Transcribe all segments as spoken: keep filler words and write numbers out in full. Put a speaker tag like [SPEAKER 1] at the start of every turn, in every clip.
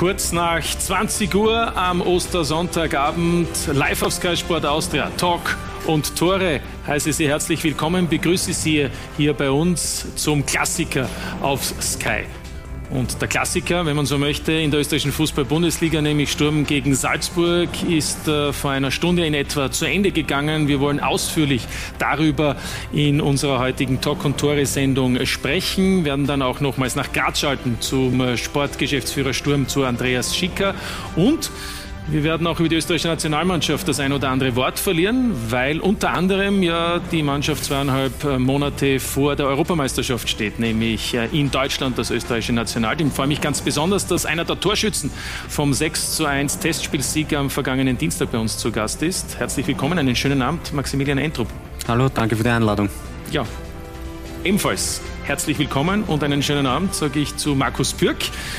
[SPEAKER 1] Kurz nach zwanzig Uhr am Ostersonntagabend live auf Sky Sport Austria. Talk und Tore heiße Sie herzlich willkommen. Begrüße Sie hier bei uns zum Klassiker auf Sky. Und der Klassiker, wenn man so möchte, in der österreichischen Fußball-Bundesliga, nämlich Sturm gegen Salzburg, ist äh, vor einer Stunde in etwa zu Ende gegangen. Wir wollen ausführlich darüber in unserer heutigen Talk- und Tore-Sendung sprechen. Wir werden dann auch nochmals nach Graz schalten zum äh, Sportgeschäftsführer Sturm, zu Andreas Schicker. Und wir werden auch über die österreichische Nationalmannschaft das ein oder andere Wort verlieren, weil unter anderem ja die Mannschaft zweieinhalb Monate vor der Europameisterschaft steht, nämlich in Deutschland das österreichische Nationalteam. Ich freue mich ganz besonders, dass einer der Torschützen vom sechs zu eins Testspielsieg am vergangenen Dienstag bei uns zu Gast ist. Herzlich willkommen, einen schönen Abend, Maximilian Entrup.
[SPEAKER 2] Hallo, danke für die Einladung.
[SPEAKER 1] Ja, ebenfalls herzlich willkommen und einen schönen Abend, sage ich zu Markus Bürk,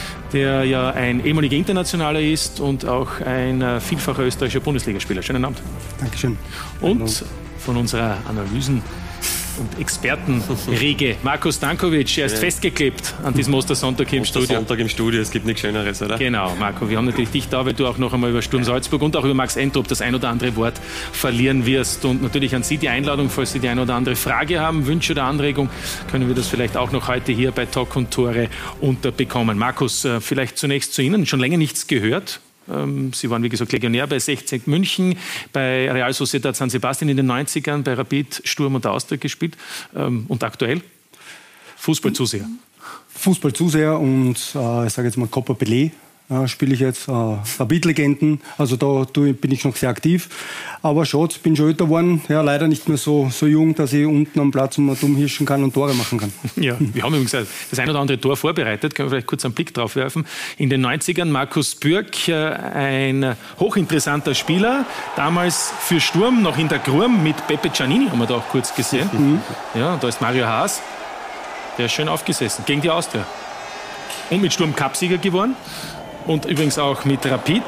[SPEAKER 1] der ja ein ehemaliger Internationaler ist und auch ein vielfacher österreichischer Bundesligaspieler. Schönen Abend.
[SPEAKER 2] Dankeschön.
[SPEAKER 1] Und Hallo. Von unserer Analysen- und Expertenriege Markus Stankovic, er ist ja festgeklebt an diesem Ostersonntag im Studio.
[SPEAKER 3] Ostersonntag im Studio, es gibt nichts Schöneres, oder?
[SPEAKER 1] Genau, Marco, wir haben natürlich dich da, weil du auch noch einmal über Sturm Salzburg und auch über Max Entrup das ein oder andere Wort verlieren wirst. Und natürlich an Sie die Einladung, falls Sie die ein oder andere Frage haben, Wünsche oder Anregung, können wir das vielleicht auch noch heute hier bei Talk und Tore unterbekommen. Markus, vielleicht zunächst zu Ihnen, schon länger nichts gehört. Sie waren, wie gesagt, Legionär bei sechzig München, bei Real Sociedad San Sebastian in den neunzigern, bei Rapid, Sturm und Austria gespielt. Und aktuell Fußballzuseher.
[SPEAKER 2] Fußballzuseher und äh, ich sage jetzt mal Copa Pelé äh, spiele ich jetzt, äh, Rapid-Legenden, also da bin ich noch sehr aktiv. Aber schon, ich bin schon älter geworden, ja, leider nicht mehr so, so jung, dass ich unten am Platz mal dumm hirschen kann und Tore machen kann.
[SPEAKER 1] Ja, wir haben übrigens das ein oder andere Tor vorbereitet, können wir vielleicht kurz einen Blick drauf werfen. In den neunzigern Markus Bürk, ein hochinteressanter Spieler, damals für Sturm noch in der Grurm mit Pepe Giannini, haben wir da auch kurz gesehen. Mhm. Ja, da ist Mario Haas, der ist schön aufgesessen, gegen die Austria. Und mit Sturm Cupsieger geworden und übrigens auch mit Rapid.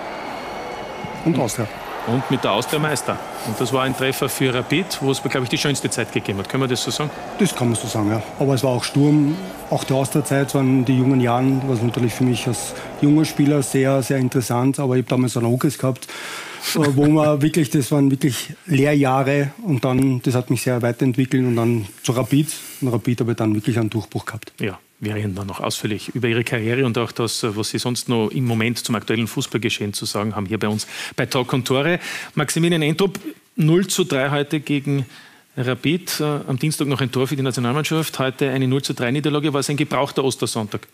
[SPEAKER 2] Und Austria.
[SPEAKER 1] Und mit der Austria Meister. Und das war ein Treffer für Rapid, wo es, glaube ich, die schönste Zeit gegeben hat. Können wir das so sagen?
[SPEAKER 2] Das kann man so sagen, ja. Aber es war auch Sturm, auch die Austria-Zeit waren die jungen Jahren, was natürlich für mich als junger Spieler sehr, sehr interessant. Aber ich habe damals einen Okes gehabt, wo man wirklich, das waren wirklich Lehrjahre und dann, das hat mich sehr weiterentwickelt und dann zu Rapid. Und Rapid habe ich dann wirklich einen Durchbruch gehabt.
[SPEAKER 1] Ja. Wir reden dann noch ausführlich über Ihre Karriere und auch das, was Sie sonst noch im Moment zum aktuellen Fußballgeschehen zu sagen haben, hier bei uns bei Talk und Tore. Maximilian Entrup, null zu drei heute gegen Rapid. Am Dienstag noch ein Tor für die Nationalmannschaft, heute eine null zu drei Niederlage. War es ein gebrauchter Ostersonntag?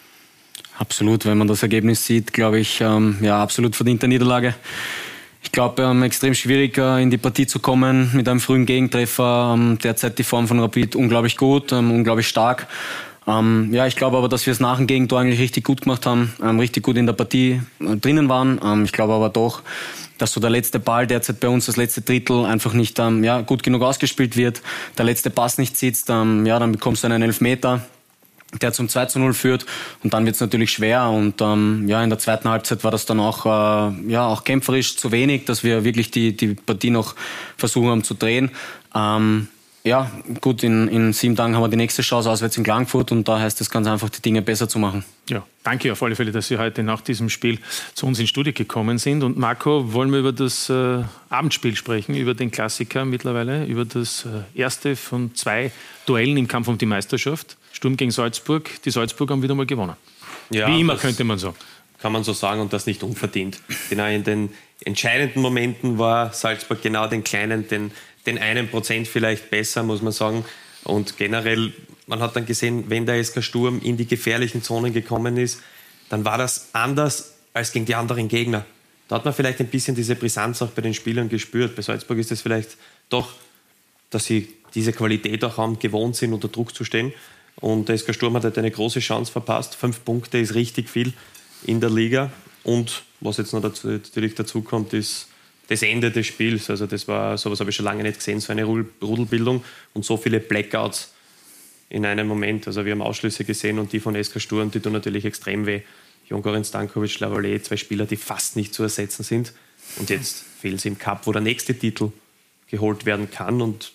[SPEAKER 4] Absolut, wenn man das Ergebnis sieht, glaube ich, ähm, ja, absolut verdiente Niederlage. Ich glaube, ähm, extrem schwierig äh, in die Partie zu kommen mit einem frühen Gegentreffer. Ähm, derzeit die Form von Rapid unglaublich gut, ähm, unglaublich stark. Ähm, ja, ich glaube aber, dass wir es nach dem Gegentor eigentlich richtig gut gemacht haben, ähm, richtig gut in der Partie äh, drinnen waren. Ähm, ich glaube aber doch, dass so der letzte Ball derzeit bei uns, das letzte Drittel, einfach nicht ähm, ja, gut genug ausgespielt wird, der letzte Pass nicht sitzt, ähm, ja, dann bekommst du einen Elfmeter, der zum zwei zu null führt und dann wird es natürlich schwer und ähm, ja, in der zweiten Halbzeit war das dann auch, äh, ja, auch kämpferisch zu wenig, dass wir wirklich die, die Partie noch versuchen haben zu drehen. Ähm, Ja, gut, in, in sieben Tagen haben wir die nächste Chance auswärts in Klagenfurt und da heißt es ganz einfach, die Dinge besser zu machen.
[SPEAKER 1] Ja, danke auf alle Fälle, dass Sie heute nach diesem Spiel zu uns ins Studio gekommen sind. Und Marco, wollen wir über das äh, Abendspiel sprechen, über den Klassiker mittlerweile, über das äh, erste von zwei Duellen im Kampf um die Meisterschaft. Sturm gegen Salzburg. Die Salzburger haben wieder mal gewonnen. Ja, wie immer, könnte man sagen.
[SPEAKER 3] Kann man so sagen und das nicht unverdient. Genau in den entscheidenden Momenten war Salzburg genau den kleinen, den den einen Prozent vielleicht besser, muss man sagen. Und generell, man hat dann gesehen, wenn der S K Sturm in die gefährlichen Zonen gekommen ist, dann war das anders als gegen die anderen Gegner. Da hat man vielleicht ein bisschen diese Brisanz auch bei den Spielern gespürt. Bei Salzburg ist es vielleicht doch, dass sie diese Qualität auch haben, gewohnt sind, unter Druck zu stehen. Und der S K Sturm hat halt eine große Chance verpasst. Fünf Punkte ist richtig viel in der Liga. Und was jetzt noch dazu, natürlich dazu kommt, ist das Ende des Spiels. Also das war, sowas habe ich schon lange nicht gesehen, so eine Rudelbildung und so viele Blackouts in einem Moment. Also wir haben Ausschlüsse gesehen und die von S K Sturm, die tun natürlich extrem weh. Jon-Goran Stankovic, Lavallée, zwei Spieler, die fast nicht zu ersetzen sind. Und jetzt fehlen sie im Cup, wo der nächste Titel geholt werden kann. Und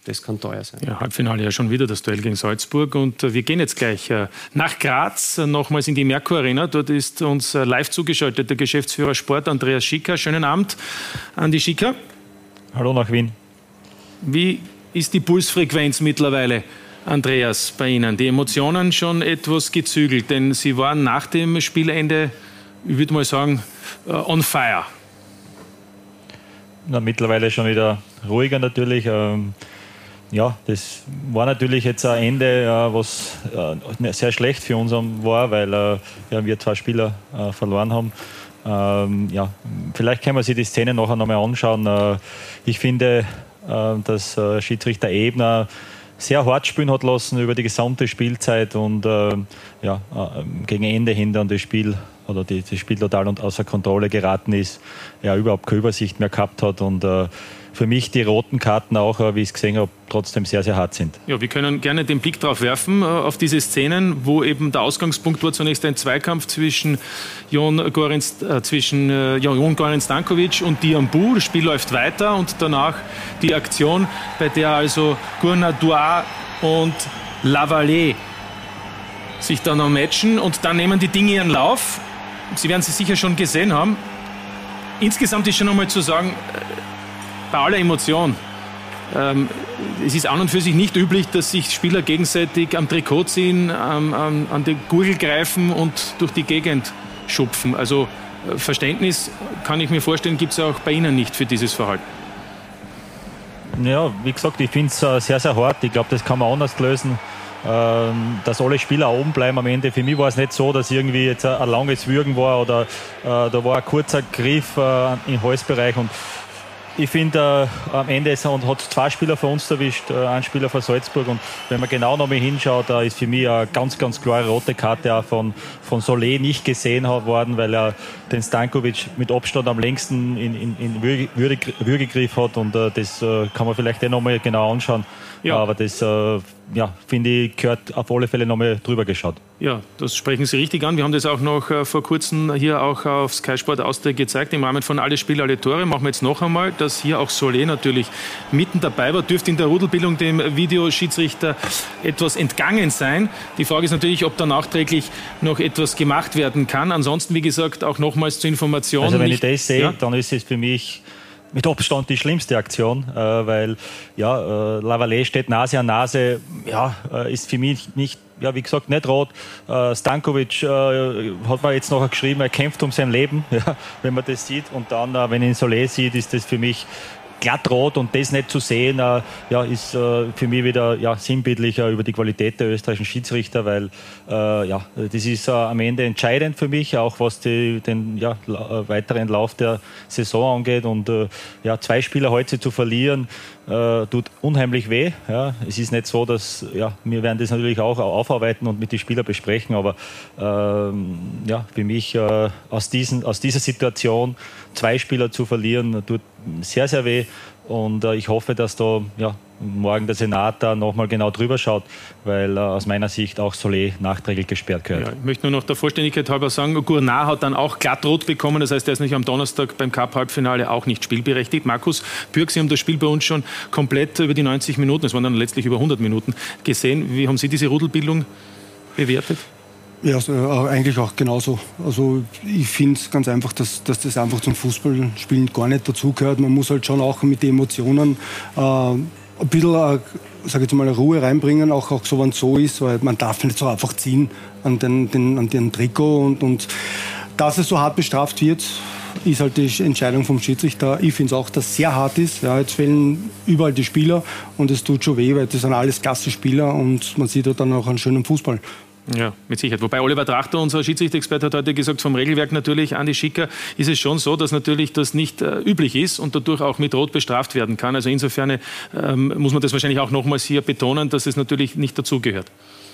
[SPEAKER 3] das kann teuer sein.
[SPEAKER 1] Ja, Halbfinale ja schon wieder das Duell gegen Salzburg und wir gehen jetzt gleich nach Graz, nochmals in die Merkur Arena. Dort ist uns live zugeschaltet der Geschäftsführer Sport Andreas Schicker. Schönen Abend, Andi Schicker.
[SPEAKER 5] Hallo nach Wien.
[SPEAKER 1] Wie ist die Pulsfrequenz mittlerweile, Andreas, bei Ihnen? Die Emotionen schon etwas gezügelt, denn Sie waren nach dem Spielende, ich würde mal sagen, on fire.
[SPEAKER 5] Na, mittlerweile schon wieder ruhiger natürlich. Ähm Ja, das war natürlich jetzt ein Ende, was sehr schlecht für uns war, weil ja, wir zwei Spieler verloren haben. Ähm, ja, vielleicht können wir sich die Szene nachher nochmal anschauen. Ich finde, dass Schiedsrichter Ebner sehr hart spielen hat lassen über die gesamte Spielzeit und ja, gegen Ende hin dann das Spiel oder die, das Spiel total außer Kontrolle geraten ist, ja, überhaupt keine Übersicht mehr gehabt hat und für mich die roten Karten auch, wie ich es gesehen habe, trotzdem sehr, sehr hart sind.
[SPEAKER 1] Ja, wir können gerne den Blick darauf werfen, auf diese Szenen, wo eben der Ausgangspunkt war zunächst ein Zweikampf zwischen Jon Goran, äh, zwischen, äh, Jon Goran Stankovic und Diambu. Das Spiel läuft weiter und danach die Aktion, bei der also Gournadois und Lavallée sich dann noch matchen und dann nehmen die Dinge ihren Lauf. Sie werden sie sicher schon gesehen haben. Insgesamt ist schon einmal zu sagen, bei aller Emotion, ähm, es ist an und für sich nicht üblich, dass sich Spieler gegenseitig am Trikot ziehen, ähm, an, an die Gurgel greifen und durch die Gegend schupfen. Also äh, Verständnis, kann ich mir vorstellen, gibt es auch bei Ihnen nicht für dieses Verhalten.
[SPEAKER 5] Ja, wie gesagt, ich finde es äh, sehr, sehr hart. Ich glaube, das kann man anders lösen, ähm, dass alle Spieler oben bleiben am Ende. Für mich war es nicht so, dass irgendwie jetzt ein, ein langes Würgen war oder äh, da war ein kurzer Griff äh, im Halsbereich und ich finde, äh, am Ende hat es zwei Spieler von uns erwischt, äh, ein Spieler von Salzburg. Und wenn man genau noch mal hinschaut, da ist für mich eine ganz, ganz klare rote Karte auch von, von Solé nicht gesehen hat worden, weil er den Stankovic mit Abstand am längsten in, in, in Würge, Würge, Würgegriff hat. Und äh, das äh, kann man vielleicht eh noch mal genau anschauen. Ja. Aber das, äh, ja, finde ich, gehört auf alle Fälle noch mal drüber geschaut.
[SPEAKER 1] Ja, das sprechen Sie richtig an. Wir haben das auch noch äh, vor kurzem hier auch auf Sky Sport Austria gezeigt, im Rahmen von Alle Spiele, alle Tore. Machen wir jetzt noch einmal, dass hier auch Solé natürlich mitten dabei war. Dürfte in der Rudelbildung dem Videoschiedsrichter etwas entgangen sein. Die Frage ist natürlich, ob da nachträglich noch etwas gemacht werden kann. Ansonsten, wie gesagt, auch nochmals zur Information.
[SPEAKER 5] Also wenn
[SPEAKER 1] nicht,
[SPEAKER 5] ich das sehe,
[SPEAKER 1] ja?
[SPEAKER 5] dann ist es für mich mit Abstand die schlimmste Aktion, äh, weil ja, äh, Lavallée steht Nase an Nase, ja, äh, ist für mich nicht, ja, wie gesagt, nicht rot. Äh, Stankovic äh, hat man jetzt noch geschrieben, er kämpft um sein Leben, ja, wenn man das sieht. Und dann, äh, wenn ich Solé sieht, ist das für mich glatt rot und das nicht zu sehen, äh, ja, ist äh, für mich wieder ja, sinnbildlicher über die Qualität der österreichischen Schiedsrichter, weil äh, ja, das ist äh, am Ende entscheidend für mich, auch was die, den ja, weiteren Lauf der Saison angeht. Und äh, ja, zwei Spieler heute zu verlieren, äh, tut unheimlich weh. Ja. Es ist nicht so, dass ja, wir werden das natürlich auch aufarbeiten und mit den Spielern besprechen, aber ähm, ja, für mich äh, aus, diesen, aus dieser Situation zwei Spieler zu verlieren, tut sehr, sehr weh. Und äh, ich hoffe, dass da ja, morgen der Senat da nochmal genau drüber schaut, weil äh, aus meiner Sicht auch Solé nachträglich gesperrt gehört.
[SPEAKER 1] Ja, ich möchte nur noch der Vollständigkeit halber sagen, Gournat hat dann auch glattrot bekommen, das heißt, er ist nicht am Donnerstag beim Cup-Halbfinale auch nicht spielberechtigt. Markus Bürg, Sie haben das Spiel bei uns schon komplett über die neunzig Minuten, es waren dann letztlich über hundert Minuten, gesehen. Wie haben Sie diese Rudelbildung bewertet?
[SPEAKER 2] Ja, also, äh, eigentlich auch genauso. Also ich finde es ganz einfach, dass, dass das einfach zum Fußballspielen gar nicht dazugehört. Man muss halt schon auch mit den Emotionen äh, ein bisschen, äh, sag ich jetzt mal, Ruhe reinbringen, auch, auch so, wenn es so ist, weil man darf nicht so einfach ziehen an den, den, an den Trikot und, und dass es so hart bestraft wird, ist halt die Entscheidung vom Schiedsrichter. Ich finde es auch, dass es sehr hart ist. Ja, jetzt fehlen überall die Spieler und es tut schon weh, weil das sind alles Klasse-Spieler und man sieht halt dann auch einen schönen Fußball.
[SPEAKER 1] Ja, mit Sicherheit. Wobei Oliver Trachter, unser Schiedsrichter-Experte, hat heute gesagt, vom Regelwerk natürlich, Andi Schicker, ist es schon so, dass natürlich das nicht äh, üblich ist und dadurch auch mit Rot bestraft werden kann. Also insofern ähm, muss man das wahrscheinlich auch nochmals hier betonen, dass es natürlich nicht dazugehört.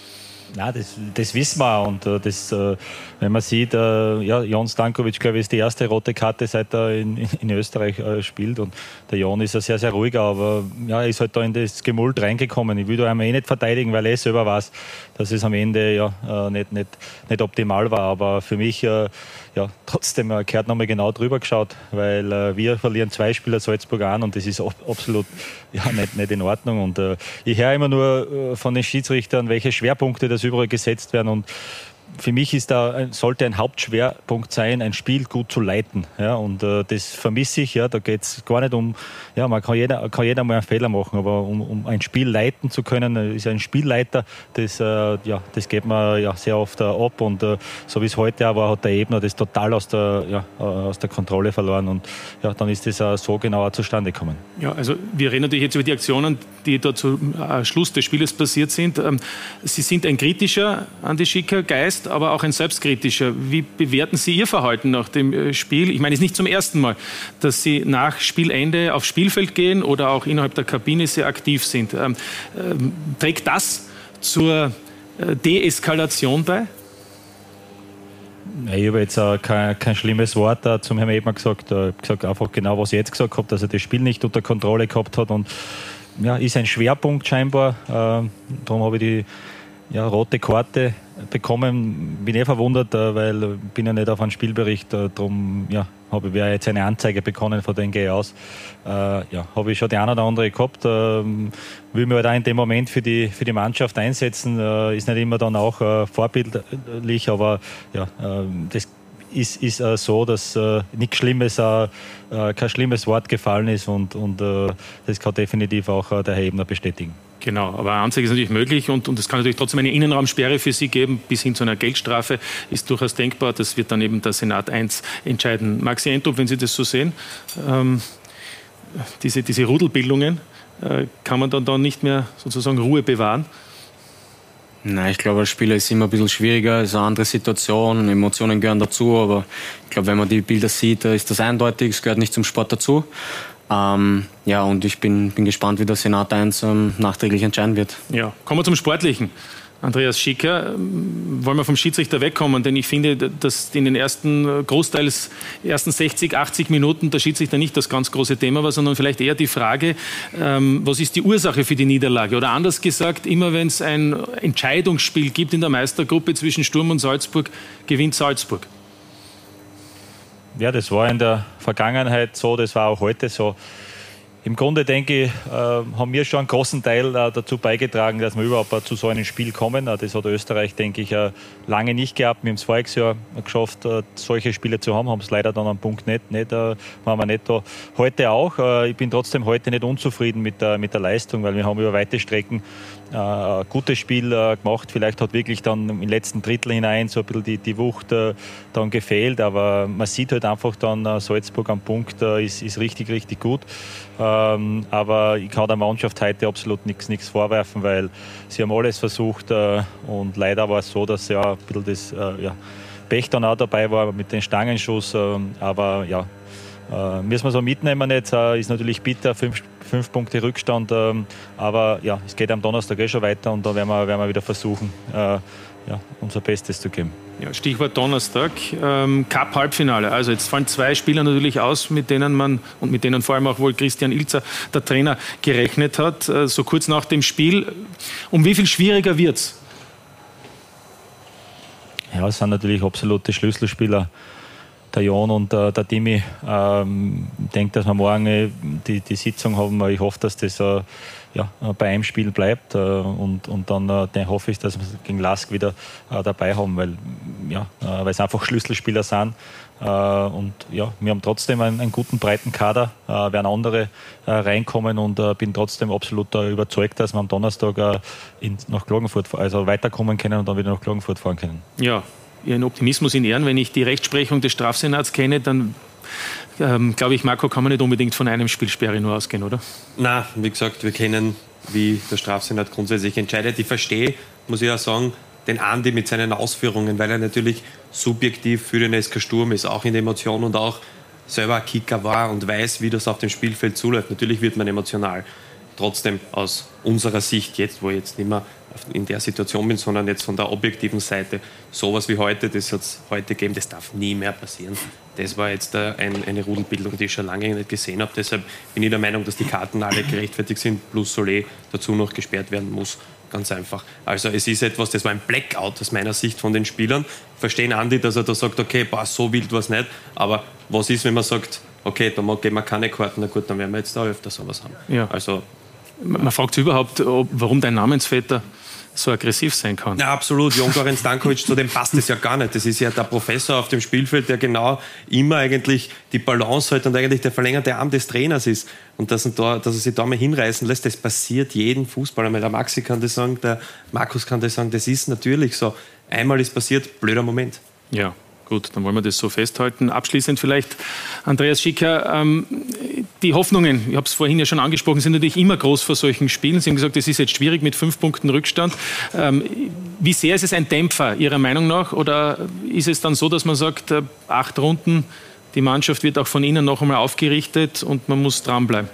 [SPEAKER 5] Nein, das, das wissen wir auch. Und äh, das, äh, wenn man sieht, äh, ja, Jan Stankovic, glaube ich, ist die erste rote Karte, seit er in, in Österreich äh, spielt. Und der Jan ist ein sehr, sehr ruhiger, aber ja, er ist halt da in das Gemult reingekommen. Ich will da einmal eh nicht verteidigen, weil er selber weiß, dass es am Ende ja äh, nicht, nicht, nicht optimal war. Aber für mich, äh, ja, trotzdem, er gehört nochmal genau drüber geschaut, weil äh, wir verlieren zwei Spieler Salzburg an und das ist ab, absolut ja, nicht, nicht in Ordnung. Und äh, ich höre immer nur äh, von den Schiedsrichtern, welche Schwerpunkte das überall gesetzt werden. Und für mich ist da, sollte ein Hauptschwerpunkt sein, ein Spiel gut zu leiten. Ja, und äh, das vermisse ich. Ja, da geht es gar nicht um, ja, man kann jeder, kann jeder mal einen Fehler machen, aber um, um ein Spiel leiten zu können, ist ein Spielleiter, das, äh, ja, das geht man ja sehr oft äh, ab. Und äh, so wie es heute auch war, hat der Ebner das total aus der, ja, aus der Kontrolle verloren. Und ja, dann ist das äh, so genauer zustande gekommen.
[SPEAKER 1] Ja, also wir reden natürlich jetzt über die Aktionen, die da zum äh, Schluss des Spieles passiert sind. Ähm, Sie sind ein kritischer Andi Schicker Geist, aber auch ein selbstkritischer. Wie bewerten Sie Ihr Verhalten nach dem Spiel? Ich meine, es ist nicht zum ersten Mal, dass Sie nach Spielende aufs Spielfeld gehen oder auch innerhalb der Kabine sehr aktiv sind. Ähm, ähm, trägt das zur äh, Deeskalation bei?
[SPEAKER 5] Ich habe jetzt äh, kein, kein schlimmes Wort äh, zum Herrn Ebner gesagt. Ich habe gesagt einfach genau, was ich jetzt gesagt habe, dass er das Spiel nicht unter Kontrolle gehabt hat. Und ja, ist ein Schwerpunkt scheinbar. Äh, darum habe ich die ja, rote Karte bekommen. Bin eh verwundert, weil ich bin ja nicht auf einen Spielbericht. Darum ja, habe ich jetzt eine Anzeige bekommen, von denen gehe ich aus. Äh, ja, habe ich schon die eine oder andere gehabt. Äh, will mich halt auch in dem Moment für die, für die Mannschaft einsetzen. Äh, ist nicht immer dann auch äh, vorbildlich, aber ja, äh, das ist, ist äh, so, dass äh, nichts Schlimmes, äh, kein schlimmes Wort gefallen ist und, und äh, das kann definitiv auch äh, der Herr Ebner bestätigen.
[SPEAKER 1] Genau, aber eine Anzeige ist natürlich möglich und, und es kann natürlich trotzdem eine Innenraumsperre für Sie geben, bis hin zu einer Geldstrafe, ist durchaus denkbar. Das wird dann eben der Senat eins entscheiden. Maxi Entrup, wenn Sie das so sehen, ähm, diese, diese Rudelbildungen, äh, kann man dann, dann nicht mehr sozusagen Ruhe bewahren?
[SPEAKER 4] Nein, ich glaube, als Spieler ist es immer ein bisschen schwieriger, es ist eine andere Situation, Emotionen gehören dazu, aber ich glaube, wenn man die Bilder sieht, ist das eindeutig, es gehört nicht zum Sport dazu. Ähm, ja, und ich bin, bin gespannt, wie der Senat eins ähm, nachträglich entscheiden wird.
[SPEAKER 1] Ja, kommen wir zum Sportlichen. Andreas Schicker, wollen wir vom Schiedsrichter wegkommen, denn ich finde, dass in den ersten Großteils, ersten sechzig, achtzig Minuten der Schiedsrichter nicht das ganz große Thema war, sondern vielleicht eher die Frage, ähm, was ist die Ursache für die Niederlage? Oder anders gesagt, immer wenn es ein Entscheidungsspiel gibt in der Meistergruppe zwischen Sturm und Salzburg, gewinnt Salzburg.
[SPEAKER 5] Ja, das war in der Vergangenheit so, das war auch heute so. Im Grunde, denke ich, äh, haben wir schon einen großen Teil äh, dazu beigetragen, dass wir überhaupt äh, zu so einem Spiel kommen. Äh, das hat Österreich, denke ich, äh, lange nicht gehabt. Wir haben es voriges Jahr geschafft, äh, solche Spiele zu haben, haben es leider dann am Punkt nicht, nicht äh, waren wir nicht da. Heute auch. Äh, ich bin trotzdem heute nicht unzufrieden mit, äh, mit der Leistung, weil wir haben über weite Strecken äh, ein gutes Spiel äh, gemacht. Vielleicht hat wirklich dann im letzten Drittel hinein so ein bisschen die, die Wucht äh, dann gefehlt, aber man sieht halt einfach dann, äh, Salzburg am Punkt äh, ist, ist richtig, richtig gut. Ähm, aber ich kann der Mannschaft heute absolut nichts vorwerfen, weil sie haben alles versucht äh, und leider war es so, dass ja ein bisschen das äh, ja, Pech dann auch dabei war mit dem Stangenschuss, äh, aber ja, äh, müssen wir so mitnehmen jetzt, äh, ist natürlich bitter, fünf, fünf Punkte Rückstand, äh, aber ja, es geht am Donnerstag eh schon weiter und da werden wir, werden wir wieder versuchen, äh, ja, unser Bestes zu geben.
[SPEAKER 1] Ja, Stichwort Donnerstag, ähm, Cup-Halbfinale. Also jetzt fallen zwei Spieler natürlich aus, mit denen man und mit denen vor allem auch wohl Christian Ilzer, der Trainer, gerechnet hat. Äh, so kurz nach dem Spiel. Um wie viel schwieriger wird's?
[SPEAKER 5] Ja, es sind natürlich absolute Schlüsselspieler. Der Jan und äh, der Timi. Ähm, ich denke, dass wir morgen äh, die, die Sitzung haben. Ich hoffe, dass das äh, ja, bei einem Spiel bleibt. Äh, und, und dann äh, hoffe ich, dass wir es gegen Lask wieder äh, dabei haben, weil, ja, äh, weil es einfach Schlüsselspieler sind. Äh, und ja, wir haben trotzdem einen, einen guten, breiten Kader, äh, werden andere äh, reinkommen und äh, bin trotzdem absolut äh, überzeugt, dass wir am Donnerstag äh, in, nach Klagenfurt, also weiterkommen können und dann wieder nach Klagenfurt fahren können.
[SPEAKER 1] Ja. Ihren Optimismus in Ehren. Wenn ich die Rechtsprechung des Strafsenats kenne, dann ähm, glaube ich, Marco, kann man nicht unbedingt von einem Spielsperre nur ausgehen, oder?
[SPEAKER 3] Nein, wie gesagt, wir kennen, wie der Strafsenat grundsätzlich entscheidet. Ich verstehe, muss ich auch sagen, den Andi mit seinen Ausführungen, weil er natürlich subjektiv für den S K Sturm ist, auch in der Emotion und auch selber ein Kicker war und weiß, wie das auf dem Spielfeld zuläuft. Natürlich wird man emotional. trotzdem aus unserer Sicht jetzt, wo ich jetzt nicht mehr in der Situation bin, sondern jetzt von der objektiven Seite, sowas wie heute, das hat es heute gegeben, das darf nie mehr passieren. Das war jetzt ein, eine Rudelbildung, die ich schon lange nicht gesehen habe. Deshalb bin ich der Meinung, dass die Karten alle gerechtfertigt sind, plus Solé dazu noch gesperrt werden muss. Ganz einfach. Also es ist etwas, das war ein Blackout aus meiner Sicht von den Spielern. Verstehen Andi, dass er da sagt, okay, boah, so wild war es nicht. Aber was ist, wenn man sagt, okay, da geben wir keine Karten, na gut, dann werden wir jetzt da öfter sowas haben.
[SPEAKER 1] Ja.
[SPEAKER 3] Also,
[SPEAKER 1] man fragt sich überhaupt, ob, warum dein Namensvetter so aggressiv sein kann.
[SPEAKER 3] Ja, absolut. Jon-Goran Stankovic, zu dem passt es ja gar nicht. Das ist ja der Professor auf dem Spielfeld, der genau immer eigentlich die Balance hält und eigentlich der verlängerte Arm des Trainers ist. Und dass er, da, dass er sich da mal hinreißen lässt, das passiert jedem Fußballer. Der Maxi kann das sagen, der Markus kann das sagen. Das ist natürlich so. Einmal ist passiert, blöder Moment.
[SPEAKER 1] Ja. Gut, dann wollen wir das so festhalten. Abschließend vielleicht, Andreas Schicker, ähm, die Hoffnungen, ich habe es vorhin ja schon angesprochen, sind natürlich immer groß vor solchen Spielen. Sie haben gesagt, es ist jetzt schwierig mit fünf Punkten Rückstand. Ähm, wie sehr ist es ein Dämpfer Ihrer Meinung nach? Oder ist es dann so, dass man sagt, äh, acht Runden, die Mannschaft wird auch von Ihnen noch einmal aufgerichtet und man muss dranbleiben?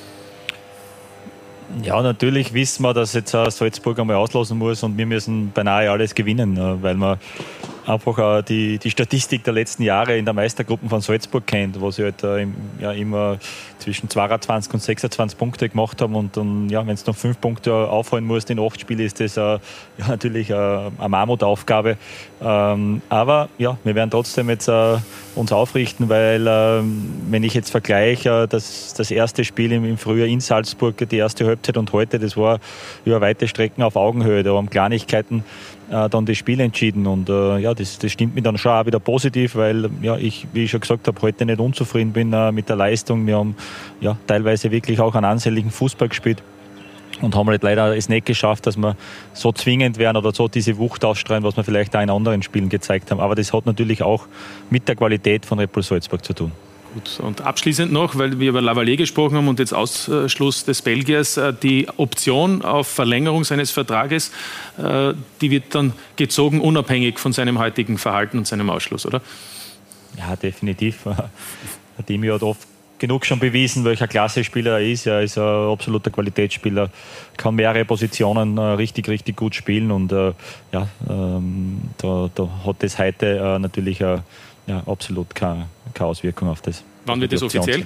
[SPEAKER 5] Ja, natürlich wissen wir, dass jetzt Salzburg einmal auslassen muss und wir müssen beinahe alles gewinnen, weil man einfach die, die Statistik der letzten Jahre in der Meistergruppen von Salzburg kennt, wo sie halt ja, immer zwischen zweiundzwanzig und sechsundzwanzig Punkte gemacht haben und dann, ja, wenn es noch fünf Punkte aufholen musst in acht Spielen, ist das ja, natürlich eine Mammutaufgabe. Ähm, aber ja, wir werden trotzdem jetzt äh, uns aufrichten, weil äh, wenn ich jetzt vergleiche, äh, das, das erste Spiel im, im Frühjahr in Salzburg, die erste Halbzeit und heute, das war über weite Strecken auf Augenhöhe, da haben Kleinigkeiten äh, dann das Spiel entschieden und äh, ja, das, das stimmt mich dann schon auch wieder positiv, weil ja, ich, wie ich schon gesagt habe, heute nicht unzufrieden bin äh, mit der Leistung. Wir haben ja teilweise wirklich auch einen ansehnlichen Fußball gespielt und haben halt leider es nicht geschafft, dass wir so zwingend werden oder so diese Wucht ausstrahlen, was wir vielleicht auch in anderen Spielen gezeigt haben. Aber das hat natürlich auch mit der Qualität von Red Bull Salzburg zu tun.
[SPEAKER 1] Gut. Und abschließend noch, weil wir über Lavallée gesprochen haben und jetzt Ausschluss des Belgiers, die Option auf Verlängerung seines Vertrages, die wird dann gezogen, unabhängig von seinem heutigen Verhalten und seinem Ausschluss, oder?
[SPEAKER 5] Ja, definitiv. Ademi hat oft genug schon bewiesen, welcher Klasse-Spieler er ist. Er ist ein absoluter Qualitätsspieler, kann mehrere Positionen richtig, richtig gut spielen und äh, ja, ähm, da, da hat das heute äh, natürlich äh, ja, absolut keine, keine Auswirkung auf das.
[SPEAKER 1] Wann wird das offiziell?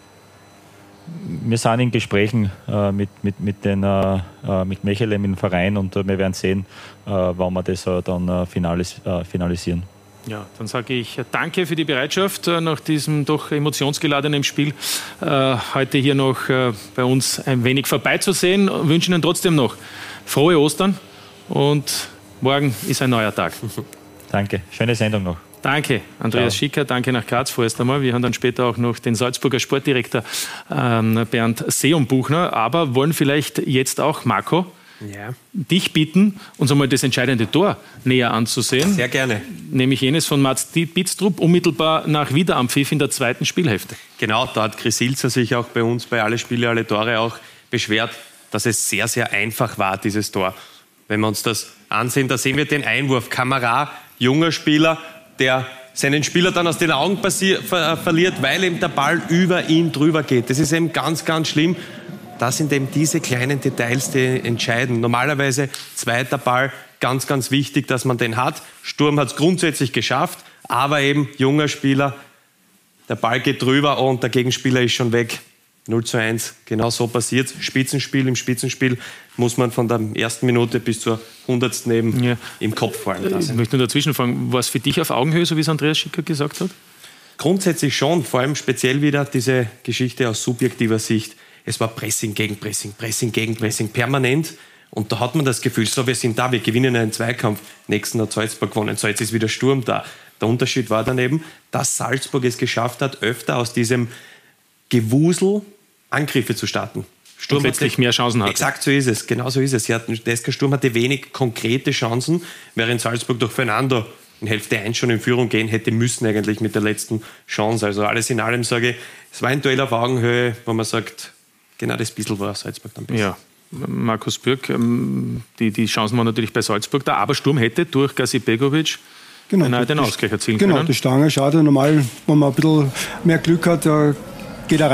[SPEAKER 5] Wir sind in Gesprächen äh, mit, mit, mit, den, äh, mit Mechelen, mit dem Verein und äh, wir werden sehen, äh, wann wir das äh, dann äh, finalis, äh, finalisieren.
[SPEAKER 1] Ja, dann sage ich danke für die Bereitschaft nach diesem doch emotionsgeladenen Spiel äh, heute hier noch äh, bei uns ein wenig vorbeizusehen. Wünschen Ihnen trotzdem noch frohe Ostern und morgen ist ein neuer Tag.
[SPEAKER 5] Danke, schöne Sendung noch.
[SPEAKER 1] Danke, Andreas Ciao. Schicker, danke nach Graz vorerst einmal. Wir haben dann später auch noch den Salzburger Sportdirektor ähm, Bernd Seeumbuchner, aber wollen vielleicht jetzt auch, Marco, ja. dich bitten, uns einmal das entscheidende Tor näher anzusehen.
[SPEAKER 3] Sehr gerne.
[SPEAKER 1] Nämlich jenes von Mats Bidstrup, unmittelbar nach Wiederanpfiff in der zweiten Spielhälfte.
[SPEAKER 3] Genau, da hat Chris Ilzer sich auch bei uns bei Alle Spiele, Alle Tore auch beschwert, dass es sehr, sehr einfach war, dieses Tor. Wenn wir uns das ansehen, da sehen wir den Einwurf. Kamara, junger Spieler, der seinen Spieler dann aus den Augen passier, ver, verliert, weil eben der Ball über ihn drüber geht. Das ist eben ganz, ganz schlimm. Das sind eben diese kleinen Details, die entscheiden. Normalerweise zweiter Ball, ganz, ganz wichtig, dass man den hat. Sturm hat es grundsätzlich geschafft, aber eben junger Spieler, der Ball geht drüber und der Gegenspieler ist schon weg. null zu eins, genau so passiert. Spitzenspiel, im Spitzenspiel muss man von der ersten Minute bis zur hundertsten eben ja. im Kopf fallen lassen.
[SPEAKER 1] Ich möchte nur dazwischen fragen, war es für dich auf Augenhöhe, so wie es Andreas Schicker gesagt hat?
[SPEAKER 3] Grundsätzlich schon, vor allem speziell wieder diese Geschichte aus subjektiver Sicht. Es war Pressing gegen Pressing, Pressing gegen Pressing, permanent. Und da hat man das Gefühl, so, wir sind da, wir gewinnen einen Zweikampf. Nächsten hat Salzburg gewonnen, so jetzt ist wieder Sturm da. Der Unterschied war dann eben, dass Salzburg es geschafft hat, öfter aus diesem Gewusel Angriffe zu starten.
[SPEAKER 1] Sturm letztlich mehr Chancen hat.
[SPEAKER 3] Exakt so ist es, genau so ist es. Der S K Sturm hatte wenig konkrete Chancen, während Salzburg durch Fernando in Hälfte eins schon in Führung gehen hätte müssen eigentlich mit der letzten Chance. Also alles in allem sage ich, es war ein Duell auf Augenhöhe, wo man sagt, genau das bisschen war Salzburg dann besser.
[SPEAKER 1] Ja, Markus Bürk, die, die Chancen waren natürlich bei Salzburg da, aber Sturm hätte durch Gazi Begovic genau, den Ausgleich erzielen
[SPEAKER 2] genau,
[SPEAKER 1] können.
[SPEAKER 2] Genau, die Stange, schade. Normal, wenn man ein bisschen mehr Glück hat, geht er rein.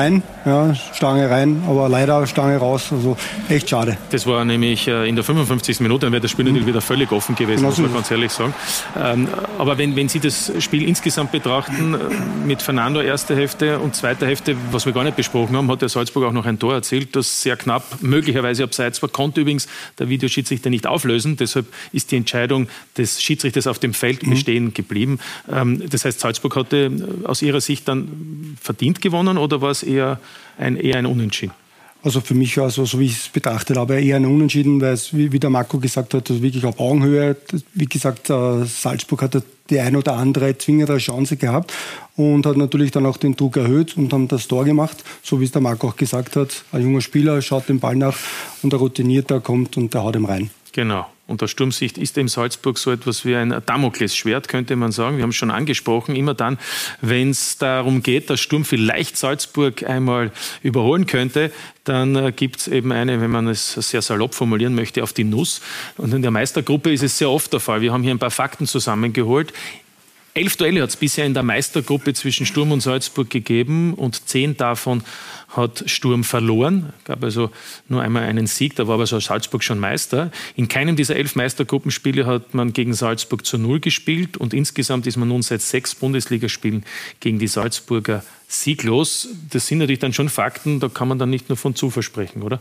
[SPEAKER 2] Ja, Stange rein, aber leider Stange raus. Also echt schade.
[SPEAKER 1] Das war nämlich in der fünfundfünfzigsten Minute, dann wäre das Spiel mhm. natürlich wieder völlig offen gewesen, genau, muss man ganz ehrlich sagen. Aber wenn, wenn Sie das Spiel insgesamt betrachten, mit Fernando erste Hälfte und zweite Hälfte, was wir gar nicht besprochen haben, hat der Salzburg auch noch ein Tor erzielt, das sehr knapp, möglicherweise abseits war, konnte übrigens der Videoschiedsrichter nicht auflösen. Deshalb ist die Entscheidung des Schiedsrichters auf dem Feld bestehen mhm. geblieben. Das heißt, Salzburg hatte aus Ihrer Sicht dann verdient gewonnen oder war es eher ein, eher ein Unentschieden?
[SPEAKER 2] Also für mich war es, so, so wie ich es betrachtet habe, eher ein Unentschieden, weil es, wie, wie der Marco gesagt hat, wirklich auf Augenhöhe. Wie gesagt, äh, Salzburg hat die ein oder andere zwingende Chance gehabt und hat natürlich dann auch den Druck erhöht und haben das Tor gemacht, so wie es der Marco auch gesagt hat. Ein junger Spieler schaut den Ball nach und der Routinierter kommt und der haut ihm rein.
[SPEAKER 1] Genau. Und aus Sturmsicht ist eben Salzburg so etwas wie ein Damoklesschwert, könnte man sagen. Wir haben es schon angesprochen, immer dann, wenn es darum geht, dass Sturm vielleicht Salzburg einmal überholen könnte, dann äh, gibt es eben eine, wenn man es sehr salopp formulieren möchte, auf die Nuss. Und in der Meistergruppe ist es sehr oft der Fall. Wir haben hier ein paar Fakten zusammengeholt. Elf Duelle hat es bisher in der Meistergruppe zwischen Sturm und Salzburg gegeben und zehn davon hat Sturm verloren. Es gab also nur einmal einen Sieg, da war aber so Salzburg schon Meister. In keinem dieser elf Meistergruppenspiele hat man gegen Salzburg zu Null gespielt und insgesamt ist man nun seit sechs Bundesligaspielen gegen die Salzburger sieglos. Das sind natürlich dann schon Fakten, da kann man dann nicht nur von Zufall sprechen, oder?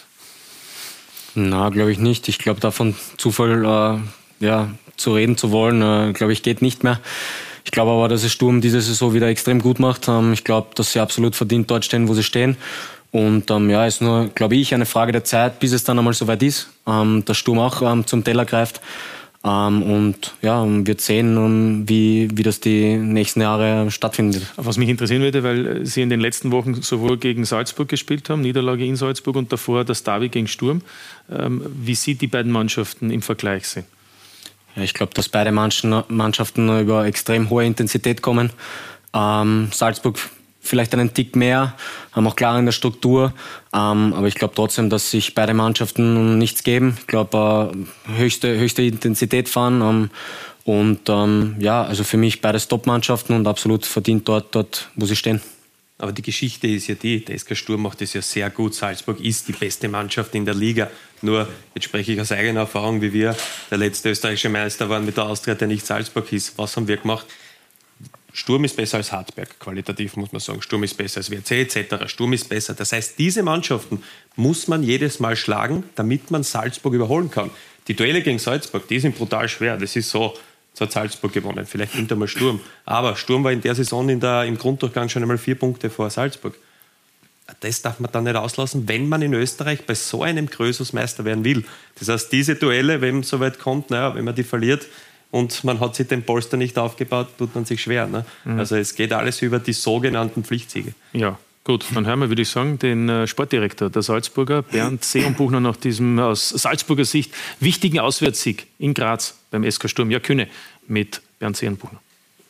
[SPEAKER 4] Na, glaube ich nicht. Ich glaube, davon Zufall äh, ja, zu reden zu wollen, äh, glaube ich, geht nicht mehr. Ich glaube aber, dass es Sturm diese Saison wieder extrem gut macht. Ähm, ich glaube, dass sie absolut verdient dort stehen, wo sie stehen. Und ähm, ja, ist nur, glaube ich, eine Frage der Zeit, bis es dann einmal soweit ist, ähm, dass Sturm auch ähm, zum Teller greift. Ähm, und ja, wird sehen, um, wie, wie das die nächsten Jahre stattfindet.
[SPEAKER 1] Was mich interessieren würde, weil Sie in den letzten Wochen sowohl gegen Salzburg gespielt haben, Niederlage in Salzburg und davor das Derby gegen Sturm. Ähm, wie Sie die beiden Mannschaften im Vergleich sehen?
[SPEAKER 4] Ja, ich glaube, dass beide Mannschaften über extrem hohe Intensität kommen. Ähm, Salzburg vielleicht einen Tick mehr, haben auch klar in der Struktur. Ähm, aber ich glaube trotzdem, dass sich beide Mannschaften nichts geben. Ich glaube, äh, höchste, höchste Intensität fahren. Ähm, und ähm, ja, also für mich beides Top-Mannschaften und absolut verdient dort, dort, wo sie stehen.
[SPEAKER 3] Aber die Geschichte ist ja die, der S K Sturm macht das ja sehr gut. Salzburg ist die beste Mannschaft in der Liga. Nur, jetzt spreche ich aus eigener Erfahrung, wie wir der letzte österreichische Meister waren mit der Austria, der nicht Salzburg hieß. Was haben wir gemacht? Sturm ist besser als Hartberg, qualitativ muss man sagen. Sturm ist besser als W R C et cetera. Sturm ist besser. Das heißt, diese Mannschaften muss man jedes Mal schlagen, damit man Salzburg überholen kann. Die Duelle gegen Salzburg, die sind brutal schwer. Das ist so, jetzt hat Salzburg gewonnen, vielleicht nimmt einmal Sturm. Aber Sturm war in der Saison in der, im Grunddurchgang schon einmal vier Punkte vor Salzburg. Das darf man dann nicht auslassen, wenn man in Österreich bei so einem Größus Meister werden will. Das heißt, diese Duelle, wenn es soweit kommt, naja, wenn man die verliert und man hat sich den Polster nicht aufgebaut, tut man sich schwer. Ne? Mhm. Also es geht alles über die sogenannten Pflichtsiege.
[SPEAKER 1] Ja, gut, dann hören wir, würde ich sagen, den Sportdirektor der Salzburger, Bernd Seelenbuchner, nach diesem aus Salzburger Sicht wichtigen Auswärtssieg in Graz beim S K Sturm. Ja, Kühne mit Bernd Seelenbuchner.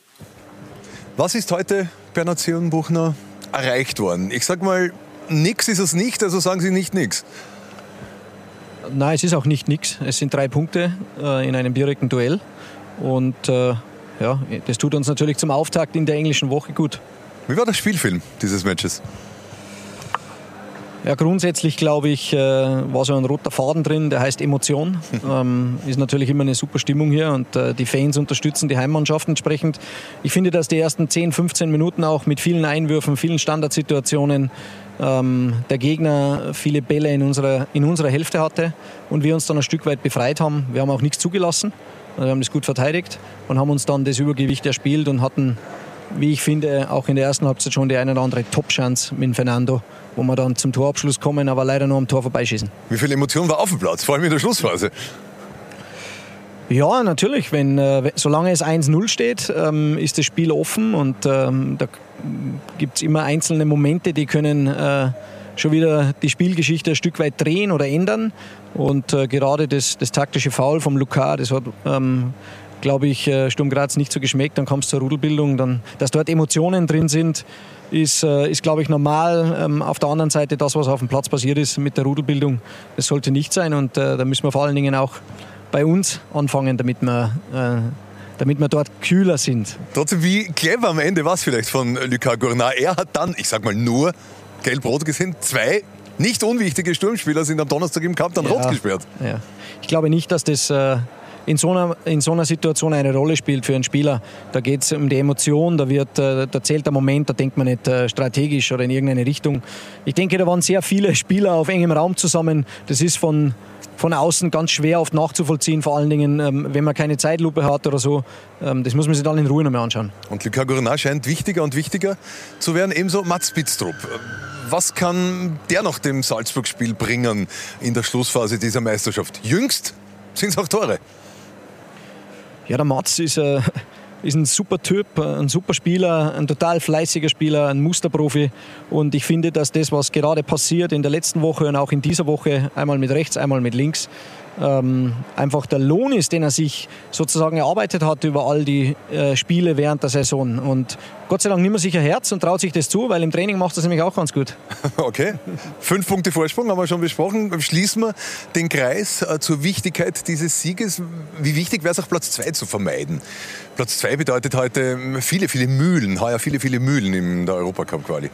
[SPEAKER 6] Was ist heute, Bernhard Seelenbuchner, erreicht worden? Ich sag mal, nix ist es nicht, also sagen Sie nicht nix.
[SPEAKER 7] Nein, es ist auch nicht nix. Es sind drei Punkte äh, in einem direkten Duell. Und äh, ja, das tut uns natürlich zum Auftakt in der englischen Woche gut.
[SPEAKER 6] Wie war der Spielfilm dieses Matches?
[SPEAKER 7] Ja, grundsätzlich, glaube ich, äh, war so ein roter Faden drin, der heißt Emotion. ähm, ist natürlich immer eine super Stimmung hier und äh, die Fans unterstützen die Heimmannschaft entsprechend. Ich finde, dass die ersten zehn, fünfzehn Minuten auch mit vielen Einwürfen, vielen Standardsituationen ähm, der Gegner viele Bälle in unserer, in unserer Hälfte hatte und wir uns dann ein Stück weit befreit haben. Wir haben auch nichts zugelassen, wir haben das gut verteidigt und haben uns dann das Übergewicht erspielt und hatten, wie ich finde, auch in der ersten Halbzeit schon die eine oder andere Top-Chance mit Fernando, wo wir dann zum Torabschluss kommen, aber leider nur am Tor vorbeischießen.
[SPEAKER 6] Wie viel Emotion war auf dem Platz, vor allem in der Schlussphase?
[SPEAKER 7] Ja, natürlich. Wenn, äh, solange es eins null steht, ähm, ist das Spiel offen und ähm, da gibt es immer einzelne Momente, die können äh, schon wieder die Spielgeschichte ein Stück weit drehen oder ändern. Und äh, gerade das, das taktische Foul vom Luka, das hat, ähm, glaube ich, Sturm Graz nicht so geschmeckt. Dann kam es zur Rudelbildung. Dann, dass dort Emotionen drin sind, ist, äh, ist glaube ich, normal. Ähm, auf der anderen Seite, das, was auf dem Platz passiert ist mit der Rudelbildung, das sollte nicht sein. Und äh, da müssen wir vor allen Dingen auch bei uns anfangen, damit wir, äh, damit wir dort kühler sind.
[SPEAKER 6] Trotzdem, wie clever am Ende war es vielleicht von Lucas Gournart. Er hat dann, ich sag mal nur, gelb-rot gesehen. Zwei nicht unwichtige Sturmspieler sind am Donnerstag im Cup dann
[SPEAKER 7] ja,
[SPEAKER 6] rot gesperrt.
[SPEAKER 7] Ja. Ich glaube nicht, dass das äh, in, so einer, in so einer Situation eine Rolle spielt für einen Spieler. Da geht es um die Emotion, da, wird, äh, da zählt der Moment, da denkt man nicht äh, strategisch oder in irgendeine Richtung. Ich denke, da waren sehr viele Spieler auf engem Raum zusammen. Das ist von, von außen ganz schwer oft nachzuvollziehen, vor allen Dingen, ähm, wenn man keine Zeitlupe hat oder so. Ähm, das muss man sich dann in Ruhe nochmal anschauen.
[SPEAKER 6] Und Lucas Gournart scheint wichtiger und wichtiger zu werden, ebenso Mats Spitztrup. Was kann der noch dem Salzburg-Spiel bringen in der Schlussphase dieser Meisterschaft? Jüngst sind es auch Tore.
[SPEAKER 7] Ja, der Mats ist, äh, ist ein super Typ, ein super Spieler, ein total fleißiger Spieler, ein Musterprofi. Und ich finde, dass das, was gerade passiert in der letzten Woche und auch in dieser Woche, einmal mit rechts, einmal mit links, ähm, einfach der Lohn ist, den er sich sozusagen erarbeitet hat über all die äh, Spiele während der Saison. Und Gott sei Dank nimmt er sich ein Herz und traut sich das zu, weil im Training macht er es nämlich auch ganz gut.
[SPEAKER 6] Okay, fünf Punkte Vorsprung haben wir schon besprochen. Schließen wir den Kreis äh, zur Wichtigkeit dieses Sieges. Wie wichtig wäre es auch, Platz zwei zu vermeiden? Platz zwei bedeutet heute viele, viele Mühlen, heuer viele, viele Mühlen in der Europacup-Quali.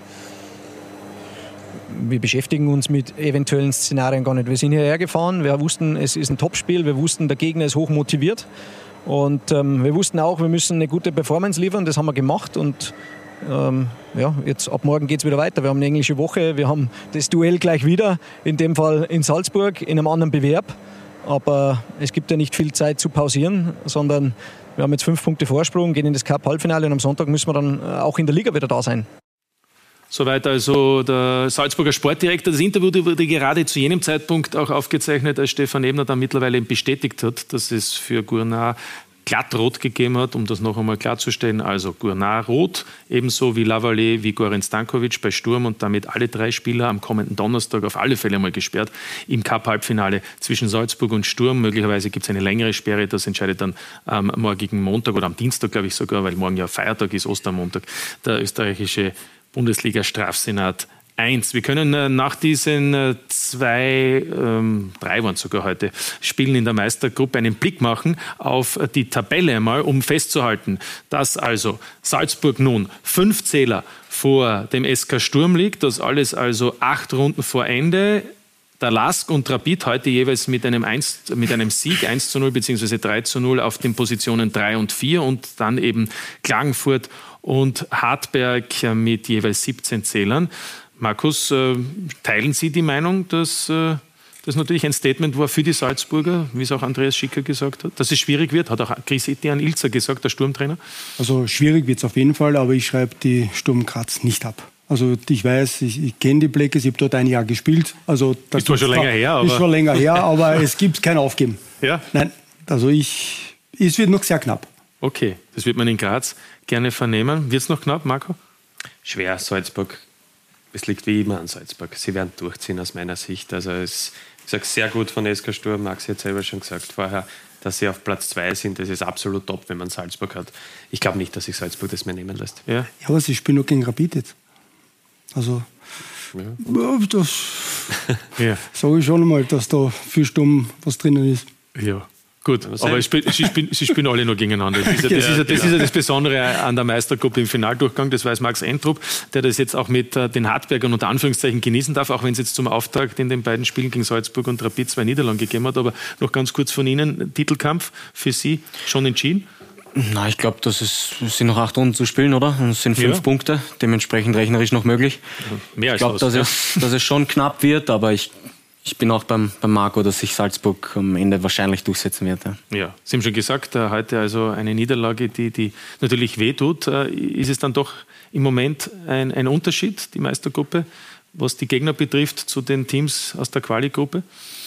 [SPEAKER 7] Wir beschäftigen uns mit eventuellen Szenarien gar nicht. Wir sind hierher gefahren, wir wussten, es ist ein Topspiel, wir wussten, der Gegner ist hoch motiviert und ähm, wir wussten auch, wir müssen eine gute Performance liefern, das haben wir gemacht und ähm, ja, jetzt ab morgen geht es wieder weiter. Wir haben eine englische Woche, wir haben das Duell gleich wieder, in dem Fall in Salzburg, in einem anderen Bewerb, aber es gibt ja nicht viel Zeit zu pausieren, sondern wir haben jetzt fünf Punkte Vorsprung, gehen in das Cup-Halbfinale und am Sonntag müssen wir dann auch in der Liga wieder da sein.
[SPEAKER 1] Soweit also der Salzburger Sportdirektor. Das Interview wurde gerade zu jenem Zeitpunkt auch aufgezeichnet, als Stefan Ebner dann mittlerweile bestätigt hat, dass es für Gournart glatt rot gegeben hat, um das noch einmal klarzustellen. Also Gournart rot, ebenso wie Lavallée, wie Goran Stankovic bei Sturm und damit alle drei Spieler am kommenden Donnerstag auf alle Fälle mal gesperrt im Cup-Halbfinale zwischen Salzburg und Sturm. Möglicherweise gibt es eine längere Sperre, das entscheidet dann am morgigen Montag oder am Dienstag, glaube ich sogar, weil morgen ja Feiertag ist, Ostermontag, der österreichische Bundesliga-Strafsenat eins. Wir können äh, nach diesen äh, zwei, ähm, drei waren sogar heute, Spielen in der Meistergruppe einen Blick machen auf äh, die Tabelle einmal, um festzuhalten, dass also Salzburg nun fünf Zähler vor dem S K Sturm liegt, das alles also acht Runden vor Ende. Der Lask und Rapid heute jeweils mit einem, eins, mit einem Sieg eins zu null bzw. drei zu null auf den Positionen drei und vier und dann eben Klagenfurt und Hartberg mit jeweils siebzehn Zählern. Markus, äh, teilen Sie die Meinung, dass äh, das natürlich ein Statement war für die Salzburger, wie es auch Andreas Schicker gesagt hat, dass es schwierig wird, hat auch Chris-Etienne Ilzer gesagt, der Sturmtrainer?
[SPEAKER 2] Also schwierig wird es auf jeden Fall, aber ich schreibe die Sturm Graz nicht ab. Also ich weiß, ich, ich kenne die Blacks, ich habe dort ein Jahr gespielt. Also das
[SPEAKER 1] ist zwar schon länger her, aber...
[SPEAKER 2] Ist schon länger her, aber es gibt kein Aufgeben.
[SPEAKER 1] Ja?
[SPEAKER 2] Nein, also ich, es wird noch sehr knapp.
[SPEAKER 1] Okay, das wird man in Graz gerne vernehmen. Wird es noch knapp, Marco?
[SPEAKER 3] Schwer, Salzburg. Es liegt wie immer an Salzburg. Sie werden durchziehen aus meiner Sicht. Also es ist sehr gut von S K Sturm, Max hat selber schon gesagt vorher, dass sie auf Platz zwei sind. Das ist absolut top, wenn man Salzburg hat. Ich glaube nicht, dass sich Salzburg das mehr nehmen lässt.
[SPEAKER 2] Ja, ja, aber sie spielen nur gegen Rapid jetzt. Also ja. Das ja. sage ich schon mal, dass da viel Sturm was drinnen ist.
[SPEAKER 1] Ja. Gut, aber spiel, sie, spielen, sie spielen alle nur gegeneinander. Das ist ja das, ist ja, das, ist ja das Besondere an der Meistergruppe im Finaldurchgang. Das weiß Max Entrup, der das jetzt auch mit äh, den Hartbergern unter Anführungszeichen genießen darf, auch wenn es jetzt zum Auftakt in den beiden Spielen gegen Salzburg und Rapid zwei Niederlagen gegeben hat. Aber noch ganz kurz von Ihnen, Titelkampf für Sie schon entschieden?
[SPEAKER 4] Na, ich glaube, das ist, es sind noch acht Runden zu spielen, oder? Und es sind fünf ja. Punkte, dementsprechend rechnerisch noch möglich. Ja, mehr als ich glaube, dass, ja. es, dass es schon knapp wird, aber ich Ich bin auch beim, beim Marco, dass sich Salzburg am Ende wahrscheinlich durchsetzen wird. Ja,
[SPEAKER 1] ja, Sie haben schon gesagt, heute also eine Niederlage, die, die natürlich wehtut. Ist es dann doch im Moment ein, ein Unterschied, die Meistergruppe, was die Gegner betrifft, zu den Teams aus der Quali-Gruppe?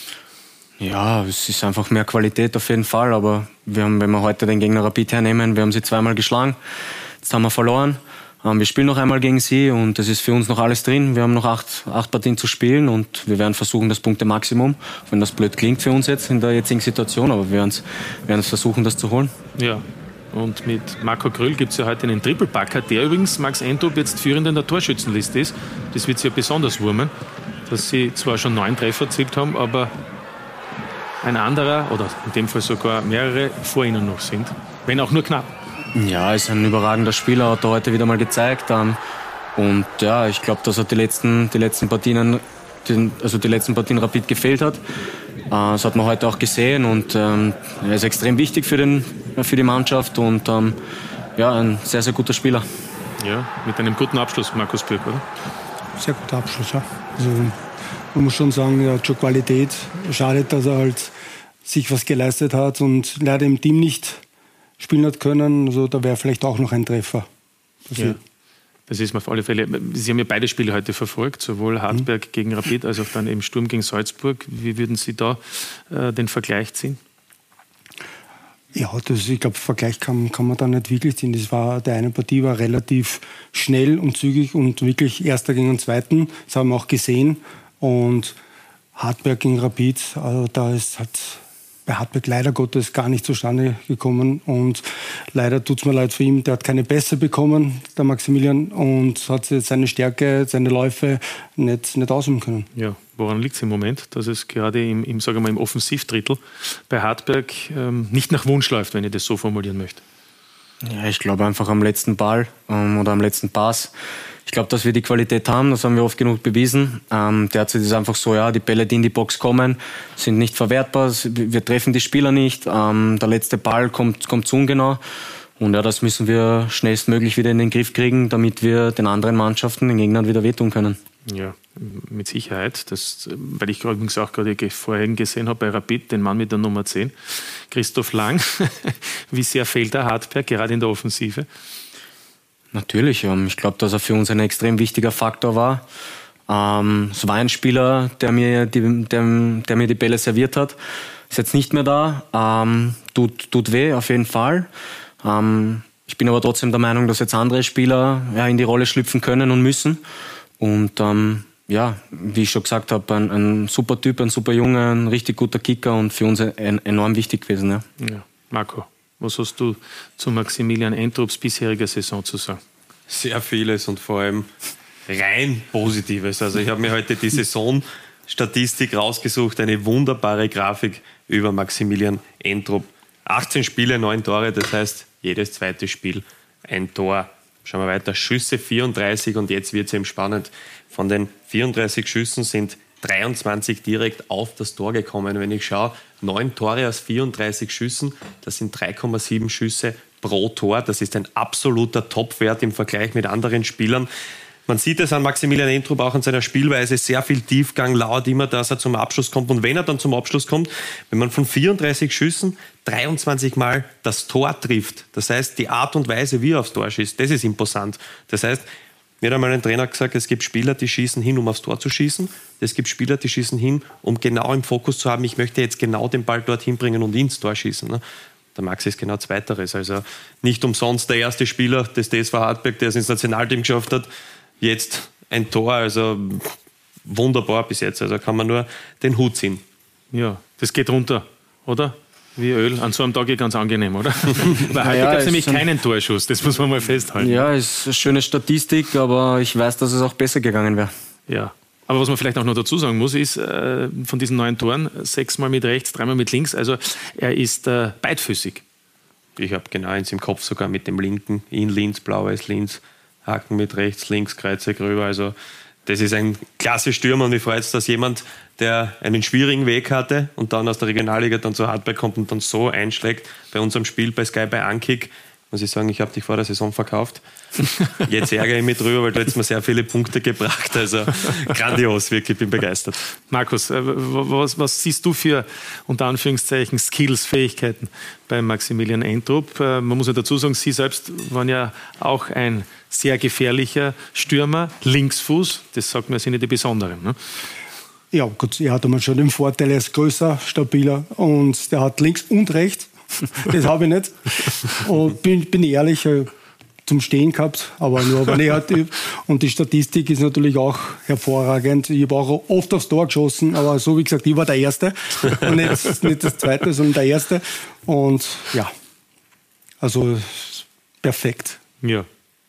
[SPEAKER 4] Ja, es ist einfach mehr Qualität auf jeden Fall, aber wir haben, wenn wir heute den Gegner Rapid hernehmen, wir haben sie zweimal geschlagen, jetzt haben wir verloren. Wir spielen noch einmal gegen sie und es ist für uns noch alles drin. Wir haben noch acht, acht Partien zu spielen und wir werden versuchen, das Punkte-Maximum, wenn das blöd klingt für uns jetzt in der jetzigen Situation, aber wir werden es werden versuchen, das zu holen.
[SPEAKER 1] Ja, und mit Marco Kröll gibt es ja heute einen Triple-Packer, der übrigens Max Entrup jetzt führend in der Torschützenliste ist. Das wird sie ja besonders wurmen, dass sie zwar schon neun Treffer erzielt haben, aber ein anderer, oder in dem Fall sogar mehrere, vor ihnen noch sind, wenn auch nur knapp.
[SPEAKER 4] Ja, ist ein überragender Spieler, hat er heute wieder mal gezeigt. Ähm, Und ja, ich glaube, dass er die letzten, die letzten Partien, also die letzten Partien Rapid gefehlt hat. Das hat man heute auch gesehen und ähm, er ist extrem wichtig für, den, für die Mannschaft und ähm, ja, ein sehr, sehr guter Spieler.
[SPEAKER 1] Ja, mit einem guten Abschluss, Markus Bürg, oder?
[SPEAKER 2] Sehr guter Abschluss, ja. Also, man muss schon sagen, er hat schon Qualität. Schade, dass er halt sich was geleistet hat und leider im Team nicht spielen hat können. Also da wäre vielleicht auch noch ein Treffer.
[SPEAKER 1] Ja. Das ist mir auf alle Fälle. Sie haben ja beide Spiele heute verfolgt, sowohl Hartberg mhm. gegen Rapid als auch dann eben Sturm gegen Salzburg. Wie würden Sie da äh, den Vergleich ziehen?
[SPEAKER 2] Ja, das, ich glaube, Vergleich kann, kann man da nicht wirklich ziehen. Das war, der eine Partie war relativ schnell und zügig und wirklich Erster gegen den Zweiten. Das haben wir auch gesehen. Und Hartberg gegen Rapid, also da ist halt bei Hartberg leider Gottes gar nicht zustande gekommen. Und leider tut es mir leid für ihn, der hat keine Pässe bekommen, der Maximilian, und hat seine Stärke, seine Läufe nicht, nicht ausüben können.
[SPEAKER 1] Ja, woran liegt es im Moment, dass es gerade im, im, sagen wir mal, im Offensivdrittel bei Hartberg ähm, nicht nach Wunsch läuft, wenn ich das so formulieren möchte?
[SPEAKER 4] Ja, ich glaube einfach am letzten Ball ähm, oder am letzten Pass. Ich glaube, dass wir die Qualität haben, das haben wir oft genug bewiesen. Ähm, derzeit ist es einfach so, ja, die Bälle, die in die Box kommen, sind nicht verwertbar, wir treffen die Spieler nicht, ähm, der letzte Ball kommt, kommt zu ungenau. Und ja, das müssen wir schnellstmöglich wieder in den Griff kriegen, damit wir den anderen Mannschaften, den Gegnern wieder wehtun können.
[SPEAKER 1] Ja, mit Sicherheit. Das, weil ich übrigens auch gerade vorhin gesehen habe bei Rapid, den Mann mit der Nummer zehn, Christoph Lang. Wie sehr fehlt der Hartberg, gerade in der Offensive?
[SPEAKER 4] Natürlich. Ich glaube, dass er für uns ein extrem wichtiger Faktor war. Es war ein Spieler, der mir die, der, der mir die Bälle serviert hat. Ist jetzt nicht mehr da. Tut, tut weh, auf jeden Fall. Ich bin aber trotzdem der Meinung, dass jetzt andere Spieler ja, in die Rolle schlüpfen können und müssen. Und ähm, ja, wie ich schon gesagt habe, ein, ein super Typ, ein super Junge, ein richtig guter Kicker und für uns ein, enorm wichtig gewesen. Ja.
[SPEAKER 1] Ja. Marco, was hast du zu Maximilian Entrups bisheriger Saison zu sagen?
[SPEAKER 3] Sehr vieles und vor allem rein Positives. Also ich habe mir heute die Saisonstatistik rausgesucht, eine wunderbare Grafik über Maximilian Entrup. achtzehn Spiele, neun Tore, das heißt jedes zweite Spiel ein Tor. Schauen wir weiter, Schüsse vierunddreißig und jetzt wird es eben spannend. Von den vierunddreißig Schüssen sind dreiundzwanzig direkt auf das Tor gekommen. Wenn ich schaue, neun Tore aus vierunddreißig Schüssen, das sind drei Komma sieben Schüsse pro Tor. Das ist ein absoluter Topwert im Vergleich mit anderen Spielern. Man sieht es an Maximilian Entrup auch an seiner Spielweise, sehr viel Tiefgang, laut immer, dass er zum Abschluss kommt. Und wenn er dann zum Abschluss kommt, wenn man von vierunddreißig Schüssen dreiundzwanzig Mal das Tor trifft, das heißt, die Art und Weise, wie er aufs Tor schießt, das ist imposant. Das heißt, mir hat einmal ein Trainer gesagt, es gibt Spieler, die schießen hin, um aufs Tor zu schießen. Es gibt Spieler, die schießen hin, um genau im Fokus zu haben, ich möchte jetzt genau den Ball dorthin bringen und ins Tor schießen. Der Max ist genau Zweiteres. Also nicht umsonst der erste Spieler des T S V Hartberg, der es ins Nationalteam geschafft hat. Jetzt ein Tor, also wunderbar bis jetzt. Also kann man nur den Hut ziehen.
[SPEAKER 1] Ja, das geht runter, oder? Wie Öl. An so einem Tag ganz angenehm, oder? Weil heute
[SPEAKER 4] ja,
[SPEAKER 1] gab es nämlich keinen Torschuss, das muss man mal festhalten.
[SPEAKER 4] Ja, ist eine schöne Statistik, aber ich weiß, dass es auch besser gegangen wäre.
[SPEAKER 1] Ja, aber was man vielleicht auch noch dazu sagen muss, ist, äh, von diesen neun Toren, sechsmal mit rechts, dreimal mit links, also er ist äh, beidfüßig.
[SPEAKER 3] Ich habe genau eins im Kopf, sogar mit dem linken, in Linz, blau-weiß Linz, Haken mit rechts, links, Kreuze rüber, also das ist ein klasse Stürmer und mich freut es, dass jemand, der einen schwierigen Weg hatte und dann aus der Regionalliga dann zu Hartberg kommt und dann so einschlägt. Bei unserem Spiel bei Sky bei Ankick, muss ich sagen, ich habe dich vor der Saison verkauft. Jetzt ärgere ich mich drüber, weil du jetzt mal sehr viele Punkte gebracht. Also grandios, wirklich, bin begeistert.
[SPEAKER 1] Markus, was, was siehst du für, unter Anführungszeichen, Skills, Fähigkeiten bei Maximilian Entrup? Man muss ja dazu sagen, Sie selbst waren ja auch ein sehr gefährlicher Stürmer, Linksfuß, das sagt man, sind ja die Besonderen. Ne?
[SPEAKER 2] Ja, gut, er hat einmal schon den Vorteil, er ist größer, stabiler und der hat links und rechts. Das habe ich nicht. Und bin, bin ehrlich, zum Stehen gehabt, aber nur wenn er und die Statistik ist natürlich auch hervorragend. Ich habe auch oft aufs Tor geschossen, aber so wie gesagt, ich war der Erste und nicht, nicht das Zweite, sondern der Erste. Und ja, also perfekt.
[SPEAKER 1] Ja.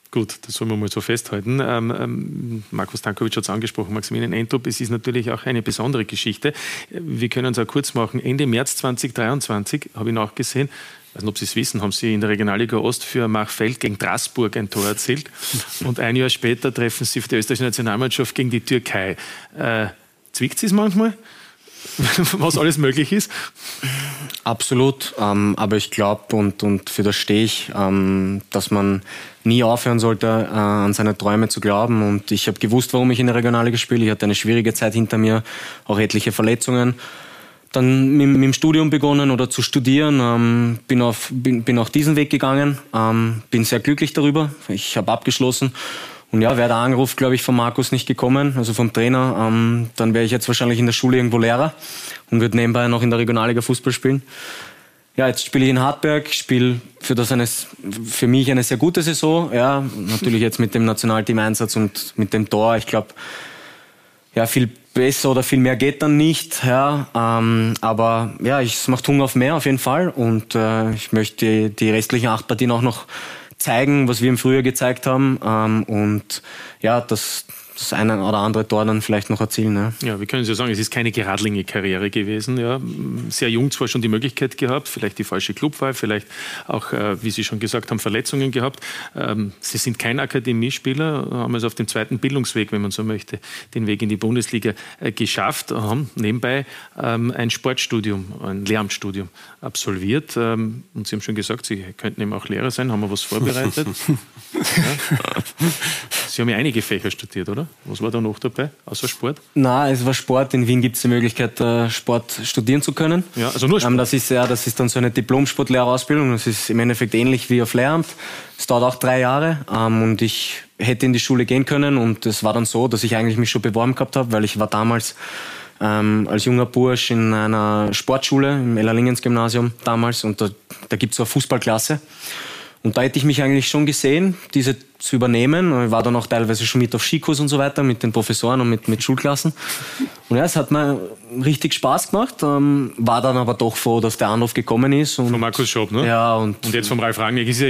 [SPEAKER 1] Gut, das sollen wir mal so festhalten. Ähm, ähm, Marko Stanković hat es angesprochen, Maximilian Entrup, es ist natürlich auch eine besondere Geschichte. Wir können es auch kurz machen. Ende März zweitausenddreiundzwanzig, habe ich nachgesehen, ich weiß nicht, ob Sie es wissen, haben Sie in der Regionalliga Ost für Machfeld gegen Straßburg ein Tor erzielt. Und ein Jahr später treffen Sie für die österreichische Nationalmannschaft gegen die Türkei. Äh, zwickt Sie es manchmal, was alles möglich ist?
[SPEAKER 4] Absolut, ähm, aber ich glaube, und, und für das stehe ich, ähm, dass man nie aufhören sollte, äh, an seine Träume zu glauben. Und ich habe gewusst, warum ich in der Regionalliga spiele. Ich hatte eine schwierige Zeit hinter mir, auch etliche Verletzungen. Dann mit, mit dem Studium begonnen oder zu studieren, ähm, bin, auf, bin, bin auch diesen Weg gegangen, ähm, bin sehr glücklich darüber. Ich habe abgeschlossen. Und ja, wäre der Anruf, glaube ich, von Markus nicht gekommen, also vom Trainer, ähm, dann wäre ich jetzt wahrscheinlich in der Schule irgendwo Lehrer und würde nebenbei noch in der Regionalliga Fußball spielen. Ja, jetzt spiele ich in Hartberg, spiele für das eine, für mich eine sehr gute Saison. Ja, natürlich jetzt mit dem Nationalteam-Einsatz und mit dem Tor. Ich glaube, ja, viel besser oder viel mehr geht dann nicht. Ja, ähm, aber ja, es macht Hunger auf mehr auf jeden Fall. Und äh, ich möchte die, die restlichen acht Partien auch noch zeigen, was wir im Frühjahr gezeigt haben, ähm, und ja, das, das eine oder andere Tor dann vielleicht noch erzielen. Ne?
[SPEAKER 1] Ja, wir können es ja sagen, es ist keine geradlinige Karriere gewesen. Ja. Sehr jung zwar schon die Möglichkeit gehabt, vielleicht die falsche Clubwahl, vielleicht auch, äh, wie Sie schon gesagt haben, Verletzungen gehabt. Ähm, Sie sind kein Akademiespieler, haben es auf dem zweiten Bildungsweg, wenn man so möchte, den Weg in die Bundesliga äh, geschafft, haben nebenbei ähm, ein Sportstudium, ein Lehramtsstudium absolviert. Ähm, und Sie haben schon gesagt, Sie könnten eben auch Lehrer sein. Haben wir was vorbereitet? Ja. Sie haben ja einige Fächer studiert, oder? Was war da noch dabei, außer Sport?
[SPEAKER 4] Nein, es war Sport. In Wien gibt es die Möglichkeit, Sport studieren zu können.
[SPEAKER 1] Ja, also nur Sport?
[SPEAKER 4] Das ist, ja, das ist dann so eine Diplom-Sportlehrerausbildung. Das ist im Endeffekt ähnlich wie auf Lehramt. Es dauert auch drei Jahre. Und ich hätte in die Schule gehen können. Und es war dann so, dass ich eigentlich mich schon beworben gehabt habe, weil ich war damals ähm, als junger Bursch in einer Sportschule im Ellerlingens-Gymnasium damals. Und da, da gibt es so eine Fußballklasse. Und da hätte ich mich eigentlich schon gesehen, diese zu übernehmen. Ich war dann auch teilweise schon mit auf Skikurs und so weiter, mit den Professoren und mit, mit Schulklassen. Und ja, es hat mir richtig Spaß gemacht. Ähm, war dann aber doch froh, dass der Anruf gekommen ist. Und,
[SPEAKER 1] von Markus Schopp, ne?
[SPEAKER 4] Ja. Und,
[SPEAKER 1] und jetzt vom Ralf Rangnick ist ja...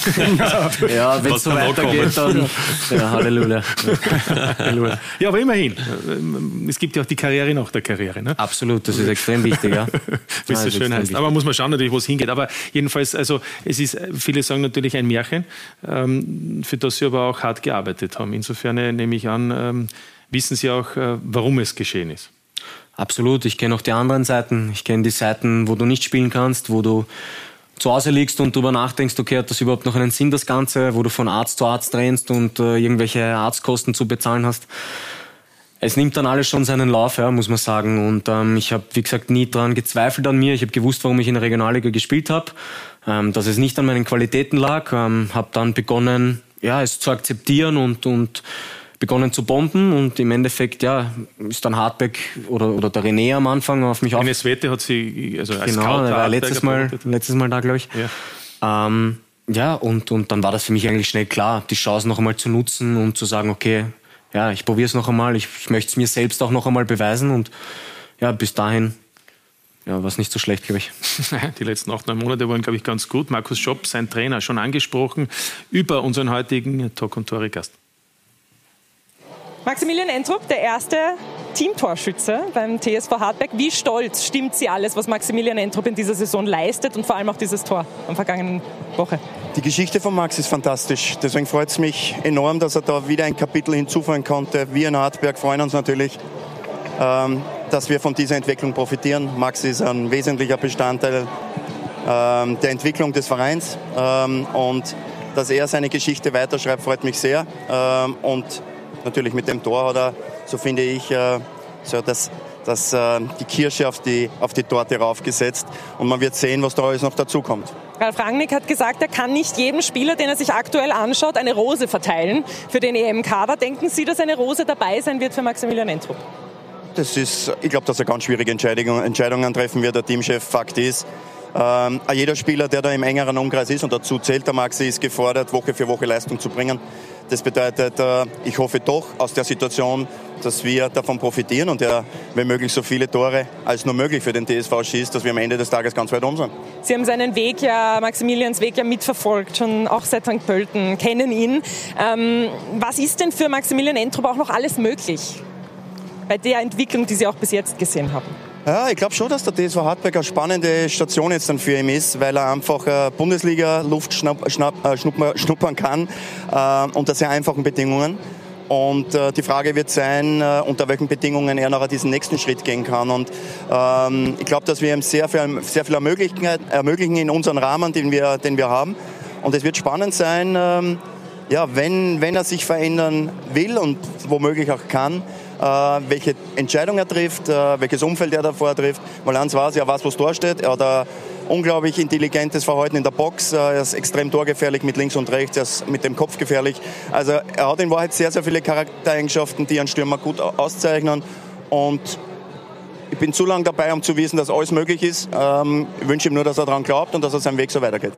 [SPEAKER 4] ja, wenn es so weitergeht, dann... Ja, Halleluja.
[SPEAKER 1] Halleluja. Ja, aber immerhin. Es gibt ja auch die Karriere nach der Karriere, ne?
[SPEAKER 4] Absolut, das ist extrem wichtig, ja.
[SPEAKER 1] Wie es so schön heißt. Aber muss man schauen natürlich, wo es hingeht. Aber jedenfalls, also es ist, viele sagen natürlich ein Märchen, ähm, für das Sie aber auch hart gearbeitet haben. Insofern nehme ich an, ähm, wissen Sie auch, äh, warum es geschehen ist.
[SPEAKER 4] Absolut, ich kenne auch die anderen Seiten. Ich kenne die Seiten, wo du nicht spielen kannst, wo du zu Hause liegst und darüber nachdenkst, okay, hat das überhaupt noch einen Sinn, das Ganze, wo du von Arzt zu Arzt rennst und äh, irgendwelche Arztkosten zu bezahlen hast. Es nimmt dann alles schon seinen Lauf, ja, muss man sagen. Und ähm, ich habe, wie gesagt, nie daran gezweifelt an mir. Ich habe gewusst, warum ich in der Regionalliga gespielt habe, ähm, dass es nicht an meinen Qualitäten lag. Ähm, habe dann begonnen, ja, es zu akzeptieren und, und begonnen zu bomben. Und im Endeffekt, ja, ist dann Hartberg oder, oder der René am Anfang auf mich auf...
[SPEAKER 1] Ines Wette hat sie, also als
[SPEAKER 4] Genau,
[SPEAKER 1] Scout
[SPEAKER 4] er war letztes Mal, letztes Mal da, glaube ich. Ja, ähm, ja und, und dann war das für mich eigentlich schnell klar, die Chance noch einmal zu nutzen und zu sagen, okay, ja, ich probiere es noch einmal, ich, ich möchte es mir selbst auch noch einmal beweisen und ja, bis dahin ja, war es nicht so schlecht, glaube ich.
[SPEAKER 1] Die letzten acht, neun Monate waren, glaube ich, ganz gut. Markus Schopp, sein Trainer, schon angesprochen, über unseren heutigen Talk- und Tore-Gast.
[SPEAKER 8] Maximilian Entrup, der erste Teamtorschütze beim T S V Hartberg. Wie stolz stimmt Sie alles, was Maximilian Entrup in dieser Saison leistet und vor allem auch dieses Tor am vergangenen Woche?
[SPEAKER 9] Die Geschichte von Max ist fantastisch. Deswegen freut es mich enorm, dass er da wieder ein Kapitel hinzufügen konnte. Wir in Hartberg freuen uns natürlich, ähm, dass wir von dieser Entwicklung profitieren. Max ist ein wesentlicher Bestandteil ähm, der Entwicklung des Vereins. Ähm, und dass er seine Geschichte weiterschreibt, freut mich sehr. Ähm, und natürlich mit dem Tor hat er, so finde ich, äh, so das, das, äh, die Kirsche auf die, auf die Torte raufgesetzt. Und man wird sehen, was da alles noch dazukommt.
[SPEAKER 8] Ralf Rangnick hat gesagt, er kann nicht jedem Spieler, den er sich aktuell anschaut, eine Rose verteilen für den E M-Kader. Denken Sie, dass eine Rose dabei sein wird für Maximilian Entrup?
[SPEAKER 9] Das ist, ich glaube, dass er ganz schwierige Entscheidungen, Entscheidungen treffen wird. Der Teamchef, Fakt ist, ähm, jeder Spieler, der da im engeren Umkreis ist, und dazu zählt der Maxi, ist gefordert, Woche für Woche Leistung zu bringen. Das bedeutet, ich hoffe doch aus der Situation, dass wir davon profitieren und er, wenn möglich, so viele Tore als nur möglich für den T S V schießt, dass wir am Ende des Tages ganz weit oben sind.
[SPEAKER 8] Sie haben seinen Weg ja, Maximilians Weg ja mitverfolgt, schon auch seit Sankt Pölten, kennen ihn. Ähm, was ist denn für Maximilian Entrup auch noch alles möglich bei der Entwicklung, die Sie auch bis jetzt gesehen haben?
[SPEAKER 9] Ja, ich glaube schon, dass der T S V Hartberg eine spannende Station jetzt dann für ihn ist, weil er einfach Bundesliga-Luft schnapp, schnapp, schnuppern, schnuppern kann äh, unter sehr einfachen Bedingungen. Und äh, die Frage wird sein, äh, unter welchen Bedingungen er nachher diesen nächsten Schritt gehen kann. Und ähm, ich glaube, dass wir ihm sehr viel, sehr viel ermöglichen, ermöglichen in unseren Rahmen, den wir, den wir haben. Und es wird spannend sein, ähm, ja, wenn, wenn er sich verändern will und womöglich auch kann, äh, welche Entscheidung er trifft, äh, welches Umfeld er davor trifft. Weil eins weiß, er weiß, wo es da steht. Er hat ein unglaublich intelligentes Verhalten in der Box. Er ist extrem torgefährlich mit links und rechts, er ist mit dem Kopf gefährlich. Also er hat in Wahrheit sehr, sehr viele Charaktereigenschaften, die einen Stürmer gut auszeichnen. Und ich bin zu lange dabei, um zu wissen, dass alles möglich ist. Ähm, ich wünsche ihm nur, dass er daran glaubt und dass er seinen Weg so weitergeht.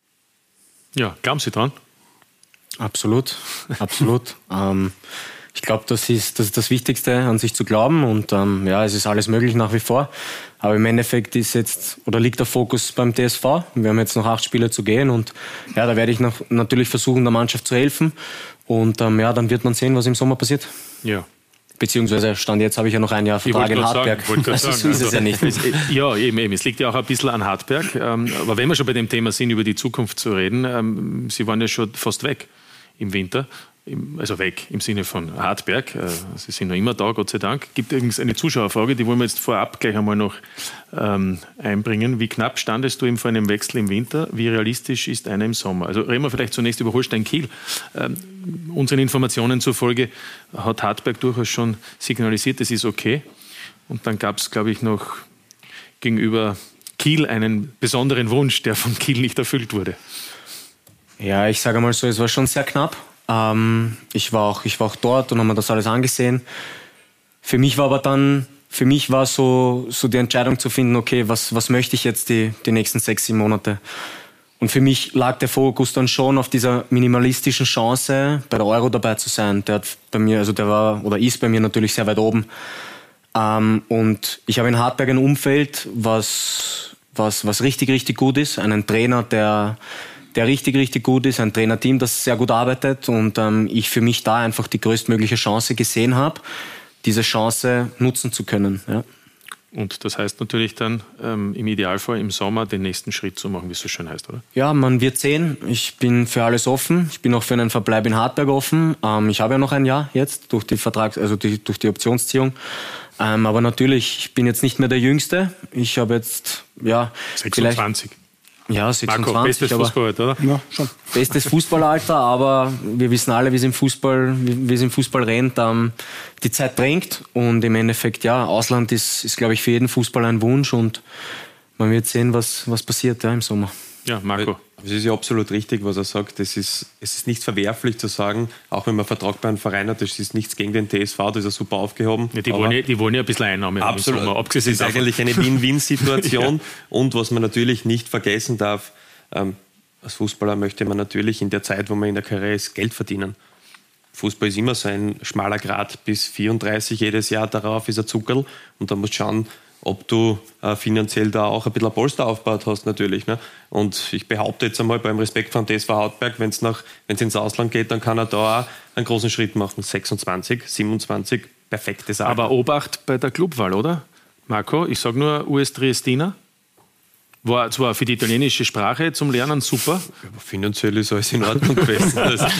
[SPEAKER 1] Ja, glauben Sie dran?
[SPEAKER 4] Absolut, absolut. ähm, ich glaube, das ist, das ist das Wichtigste, an sich zu glauben. Und ähm, ja, es ist alles möglich nach wie vor. Aber im Endeffekt ist jetzt oder liegt der Fokus beim T S V. Wir haben jetzt noch acht Spiele zu gehen und ja, da werde ich noch, natürlich versuchen, der Mannschaft zu helfen. Und ähm, ja, dann wird man sehen, was im Sommer passiert.
[SPEAKER 1] Ja.
[SPEAKER 4] Beziehungsweise Stand jetzt habe ich ja noch ein Jahr Vertrag in Hartberg.
[SPEAKER 1] Sagen,
[SPEAKER 4] also, so ist es ja nicht.
[SPEAKER 1] Ja, eben, eben. Es liegt ja auch ein bisschen an Hartberg. Aber wenn wir schon bei dem Thema sind, über die Zukunft zu reden, Sie waren ja schon fast weg im Winter. Also weg im Sinne von Hartberg. Sie sind noch immer da, Gott sei Dank. Gibt übrigens eine Zuschauerfrage, die wollen wir jetzt vorab gleich einmal noch ähm, einbringen. Wie knapp standest du eben vor einem Wechsel im Winter? Wie realistisch ist einer im Sommer? Also reden wir vielleicht zunächst über Holstein-Kiel. Ähm, unseren Informationen zufolge hat Hartberg durchaus schon signalisiert, es ist okay. Und dann gab es, glaube ich, noch gegenüber Kiel einen besonderen Wunsch, der von Kiel nicht erfüllt wurde.
[SPEAKER 4] Ja, ich sage mal so, es war schon sehr knapp. Ähm, ich war auch, ich war auch dort und habe mir das alles angesehen. Für mich war aber dann, für mich war so, so die Entscheidung zu finden, okay, was, was möchte ich jetzt die, die nächsten sechs, sieben Monate? Und für mich lag der Fokus dann schon auf dieser minimalistischen Chance, bei der Euro dabei zu sein. Der hat bei mir, also der war oder ist bei mir natürlich sehr weit oben. Ähm, und ich habe in Hartberg ein Umfeld, was, was, was richtig, richtig gut ist. Einen Trainer, der der richtig, richtig gut ist, ein Trainerteam, das sehr gut arbeitet und ähm, ich für mich da einfach die größtmögliche Chance gesehen habe, diese Chance nutzen zu können. Ja.
[SPEAKER 1] Und das heißt natürlich dann ähm, im Idealfall im Sommer den nächsten Schritt zu machen, wie es so schön heißt, oder?
[SPEAKER 4] Ja, man wird sehen. Ich bin für alles offen. Ich bin auch für einen Verbleib in Hartberg offen. Ähm, ich habe ja noch ein Jahr jetzt durch die Vertrags-, also die, durch die Optionsziehung. Ähm, aber natürlich, ich bin jetzt nicht mehr der Jüngste. Ich habe jetzt, ja,
[SPEAKER 1] sechsundzwanzig.
[SPEAKER 4] Ja, sechsundzwanzig.
[SPEAKER 1] Marco, bestes Fußballalter, oder?
[SPEAKER 2] Ja, schon.
[SPEAKER 4] Bestes Fußballalter, aber wir wissen alle, wie es im Fußball, wie es im Fußball rennt. Ähm, die Zeit drängt und im Endeffekt, ja, Ausland ist, ist glaube ich, für jeden Fußballer ein Wunsch und man wird sehen, was, was passiert ja, im Sommer.
[SPEAKER 1] Ja, Marco.
[SPEAKER 3] Es ist ja absolut richtig, was er sagt. Es ist, es ist nicht verwerflich zu sagen, auch wenn man Vertrag bei einem Verein hat, das ist nichts gegen den T S V, das ist ja super aufgehoben.
[SPEAKER 1] Ja, die, wollen ja, die wollen ja ein bisschen Einnahmen.
[SPEAKER 3] Absolut.
[SPEAKER 1] Sommer,
[SPEAKER 3] das ist eigentlich eine Win-Win-Situation. Ja. Und was man natürlich nicht vergessen darf, ähm, als Fußballer möchte man natürlich in der Zeit, wo man in der Karriere ist, Geld verdienen. Fußball ist immer so ein schmaler Grat bis vierunddreißig jedes Jahr, darauf ist ein Zuckerl. Und da musst du schauen, ob du äh, finanziell da auch ein bisschen ein Polster aufgebaut hast natürlich. Ne? Und ich behaupte jetzt einmal beim Respekt von T S V Hartberg, wenn es ins Ausland geht, dann kann er da auch einen großen Schritt machen. sechsundzwanzig, siebenundzwanzig, perfekte Sache.
[SPEAKER 1] Aber Obacht bei der Clubwahl, oder? Marco, ich sage nur U S Triestina. War zwar für die italienische Sprache zum Lernen super.
[SPEAKER 3] Aber finanziell ist alles in Ordnung gewesen.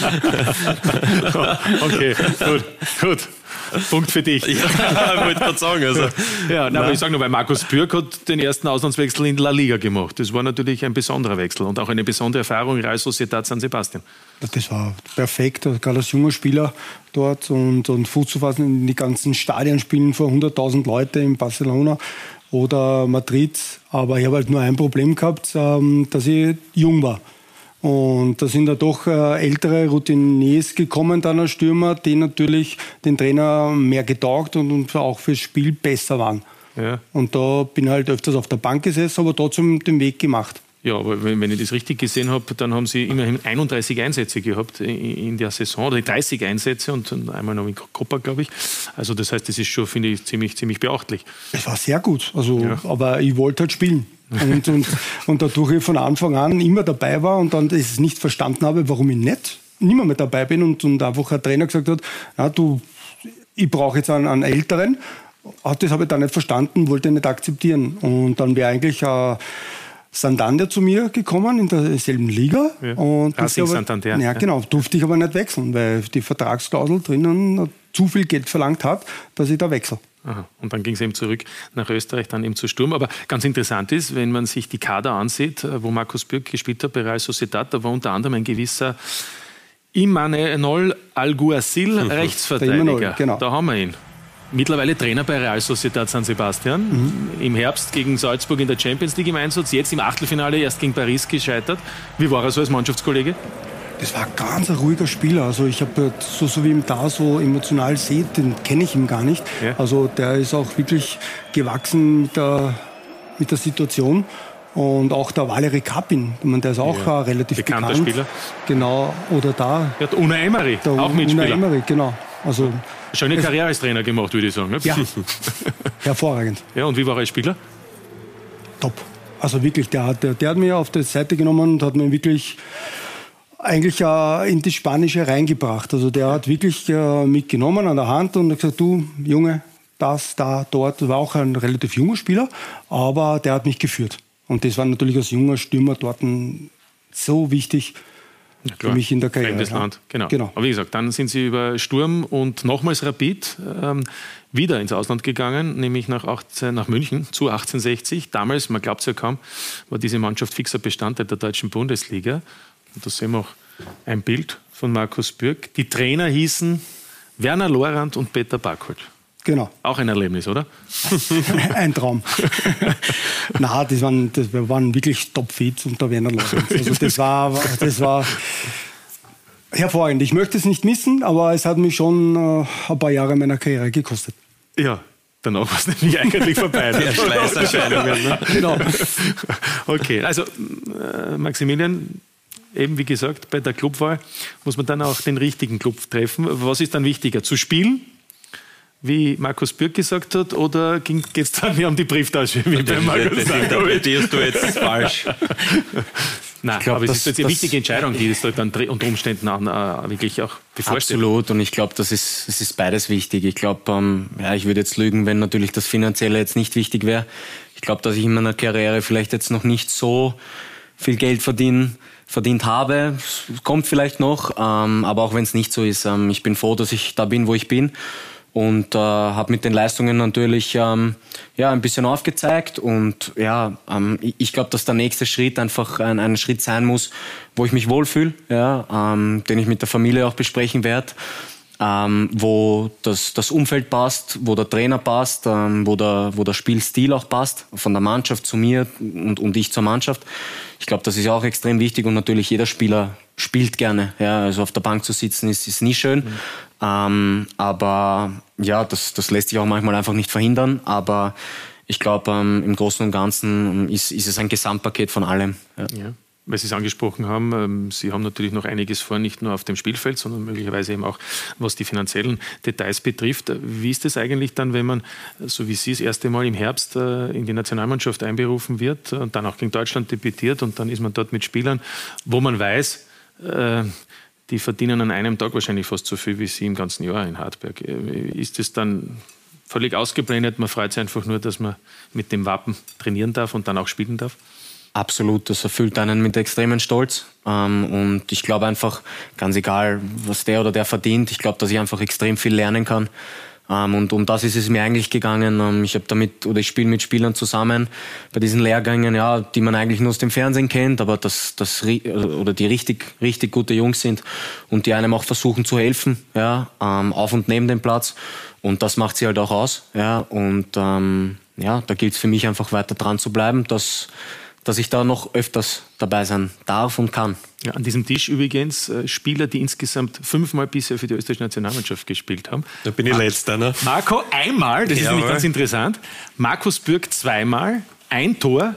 [SPEAKER 1] Okay, gut, gut. Punkt für dich.
[SPEAKER 3] Ja, ich wollte gerade sagen. Also.
[SPEAKER 1] Ja, na, aber ich sage nur, weil Markus Bürk hat den ersten Auslandswechsel in La Liga gemacht. Das war natürlich ein besonderer Wechsel und auch eine besondere Erfahrung, Real Sociedad San Sebastian.
[SPEAKER 2] Das war perfekt, gerade als junger Spieler dort und, und Fuß zu fassen in die ganzen Stadien spielen vor hunderttausend Leute in Barcelona oder Madrid. Aber ich habe halt nur ein Problem gehabt, dass ich jung war. Und da sind da doch ältere Routiniers gekommen dann als Stürmer, die natürlich den Trainer mehr getaugt und auch fürs Spiel besser waren.
[SPEAKER 1] Ja.
[SPEAKER 2] Und da bin ich halt öfters auf der Bank gesessen, aber trotzdem den Weg gemacht.
[SPEAKER 1] Ja, aber wenn, wenn ich das richtig gesehen habe, dann haben sie immerhin einunddreißig Einsätze gehabt in, in der Saison, oder dreißig Einsätze und einmal noch in Copa, glaube ich. Also das heißt, das ist schon, finde ich, ziemlich, ziemlich beachtlich.
[SPEAKER 2] Es war sehr gut, also,
[SPEAKER 1] ja.
[SPEAKER 2] aber ich wollte halt spielen. Und, und, und dadurch ich von Anfang an immer dabei war und dann das nicht verstanden habe, warum ich nicht nimmer mehr dabei bin und, und einfach ein Trainer gesagt hat, ja, du, ich brauche jetzt einen, einen Älteren. Das habe ich dann nicht verstanden, wollte nicht akzeptieren. Und dann wäre eigentlich äh, Santander zu mir gekommen in derselben Liga.
[SPEAKER 1] Ja.
[SPEAKER 2] Und
[SPEAKER 1] Racing
[SPEAKER 2] aber,
[SPEAKER 1] Santander.
[SPEAKER 2] Ja, genau. Durfte ich aber nicht wechseln, weil die Vertragsklausel drinnen zu viel Geld verlangt hat, dass ich da wechsle.
[SPEAKER 1] Aha. Und dann ging es eben zurück nach Österreich, dann eben zu Sturm. Aber ganz interessant ist, wenn man sich die Kader ansieht, wo Markus Bürk gespielt hat bei Real Sociedad, da war unter anderem ein gewisser Imanol Alguacil, mhm. Rechtsverteidiger.
[SPEAKER 2] Imanol, genau.
[SPEAKER 1] Da haben wir ihn. Mittlerweile Trainer bei Real Sociedad San Sebastian. Mhm. Im Herbst gegen Salzburg in der Champions League im Einsatz. Jetzt im Achtelfinale erst gegen Paris gescheitert. Wie war er so als Mannschaftskollege?
[SPEAKER 2] Das war ein ganz ruhiger Spieler. Also ich habe so, so wie ihm da so emotional seht, den kenne ich ihn gar nicht. Ja. Also der ist auch wirklich gewachsen mit der, mit der Situation. Und auch der Valery Kapin, der ist auch ja. relativ
[SPEAKER 1] bekannter
[SPEAKER 2] bekannt.
[SPEAKER 1] Spieler.
[SPEAKER 2] Genau, oder da.
[SPEAKER 1] Ja, Unai Emery, auch Mitspieler.
[SPEAKER 2] Unai Emery, genau. Also,
[SPEAKER 1] schöne Karriere als Trainer gemacht, würde ich sagen. Ne?
[SPEAKER 2] Ja, hervorragend.
[SPEAKER 1] Ja, und wie war er als Spieler?
[SPEAKER 2] Top. Also wirklich, der hat, der, der hat mich auf die Seite genommen und hat mich wirklich eigentlich äh, in die Spanische reingebracht. Also der hat wirklich äh, mitgenommen an der Hand und hat gesagt, du Junge, das, da, dort. War auch ein relativ junger Spieler, aber der hat mich geführt. Und das war natürlich als junger Stürmer dort so wichtig. Ja, für mich in der Karriere.
[SPEAKER 1] Fremdes Land, genau. genau. Aber wie gesagt, dann sind sie über Sturm und nochmals Rapid ähm, wieder ins Ausland gegangen, nämlich nach, achtzehn, nach München zu achtzehnhundertsechzig. Damals, man glaubt es ja kaum, war diese Mannschaft fixer Bestandteil der deutschen Bundesliga. Und da sehen wir auch ein Bild von Markus Bürk. Die Trainer hießen Werner Lorand und Peter Backholt.
[SPEAKER 2] Genau.
[SPEAKER 1] Auch ein Erlebnis, oder?
[SPEAKER 2] Ein Traum. Nein, das waren, das waren wirklich Topfits unter Werner Lorand. Also das war, das war hervorragend. Ich möchte es nicht missen, aber es hat mich schon äh, ein paar Jahre meiner Karriere gekostet.
[SPEAKER 1] Ja, danach war es nämlich eigentlich vorbei.
[SPEAKER 3] Der Schleißerscheinungen, ne?
[SPEAKER 2] Genau.
[SPEAKER 1] Okay, also äh, Maximilian, eben wie gesagt, bei der Clubwahl muss man dann auch den richtigen Club treffen. Was ist dann wichtiger, zu spielen, wie Markus Bürk gesagt hat, oder geht es dann mehr um die Brieftasche? Wie bei Markus
[SPEAKER 3] das interpretierst du jetzt falsch.
[SPEAKER 1] Nein, glaub, aber es ist jetzt eine wichtige Entscheidung, die das dann unter Umständen auch, äh, wirklich auch bevorsteht.
[SPEAKER 4] Absolut, und ich glaube, das ist, das ist beides wichtig. Ich glaube, ähm, ja, ich würde jetzt lügen, wenn natürlich das Finanzielle jetzt nicht wichtig wäre. Ich glaube, dass ich in meiner Karriere vielleicht jetzt noch nicht so viel Geld verdienen, verdient habe. Es kommt vielleicht noch, ähm, aber auch wenn es nicht so ist, ähm, ich bin froh, dass ich da bin, wo ich bin. Und äh, habe mit den Leistungen natürlich ähm, ja, ein bisschen aufgezeigt. Und ja, ähm, ich glaube, dass der nächste Schritt einfach ein, ein Schritt sein muss, wo ich mich wohlfühle, ja, ähm, den ich mit der Familie auch besprechen werde, ähm, wo das, das Umfeld passt, wo der Trainer passt, ähm, wo, der, wo der Spielstil auch passt, von der Mannschaft zu mir und, und ich zur Mannschaft. Ich glaube, das ist auch extrem wichtig, und natürlich jeder Spieler spielt gerne. Ja, also auf der Bank zu sitzen ist, ist nie schön. Mhm. Ähm, aber ja, das, das lässt sich auch manchmal einfach nicht verhindern. Aber ich glaube, ähm, im Großen und Ganzen ist, ist es ein Gesamtpaket von allem. Ja.
[SPEAKER 1] Ja. Weil Sie es angesprochen haben, ähm, Sie haben natürlich noch einiges vor, nicht nur auf dem Spielfeld, sondern möglicherweise eben auch, was die finanziellen Details betrifft. Wie ist es eigentlich dann, wenn man, so wie Sie das erste Mal im Herbst äh, in die Nationalmannschaft einberufen wird und dann auch gegen Deutschland debütiert, und dann ist man dort mit Spielern, wo man weiß, äh, die verdienen an einem Tag wahrscheinlich fast so viel wie Sie im ganzen Jahr in Hartberg. Ist es dann völlig ausgeblendet? Man freut sich einfach nur, dass man mit dem Wappen trainieren darf und dann auch spielen darf?
[SPEAKER 4] Absolut, das erfüllt einen mit extremen Stolz. Und ich glaube einfach, ganz egal, was der oder der verdient, ich glaube, dass ich einfach extrem viel lernen kann. Und um das ist es mir eigentlich gegangen. Ich habe damit, oder ich spiele mit Spielern zusammen bei diesen Lehrgängen, ja, die man eigentlich nur aus dem Fernsehen kennt, aber das, das, oder die richtig, richtig gute Jungs sind und die einem auch versuchen zu helfen, ja, auf und neben dem Platz. Und das macht sie halt auch aus, ja. Und ähm, ja, da gilt es für mich einfach weiter dran zu bleiben, dass dass ich da noch öfters dabei sein darf und kann.
[SPEAKER 1] Ja, an diesem Tisch übrigens äh, Spieler, die insgesamt fünfmal bisher für die österreichische Nationalmannschaft gespielt haben.
[SPEAKER 3] Da bin ich Mar- letzter, ne?
[SPEAKER 1] Marco einmal, das ist nämlich ganz interessant. Markus Bürk zweimal, ein Tor.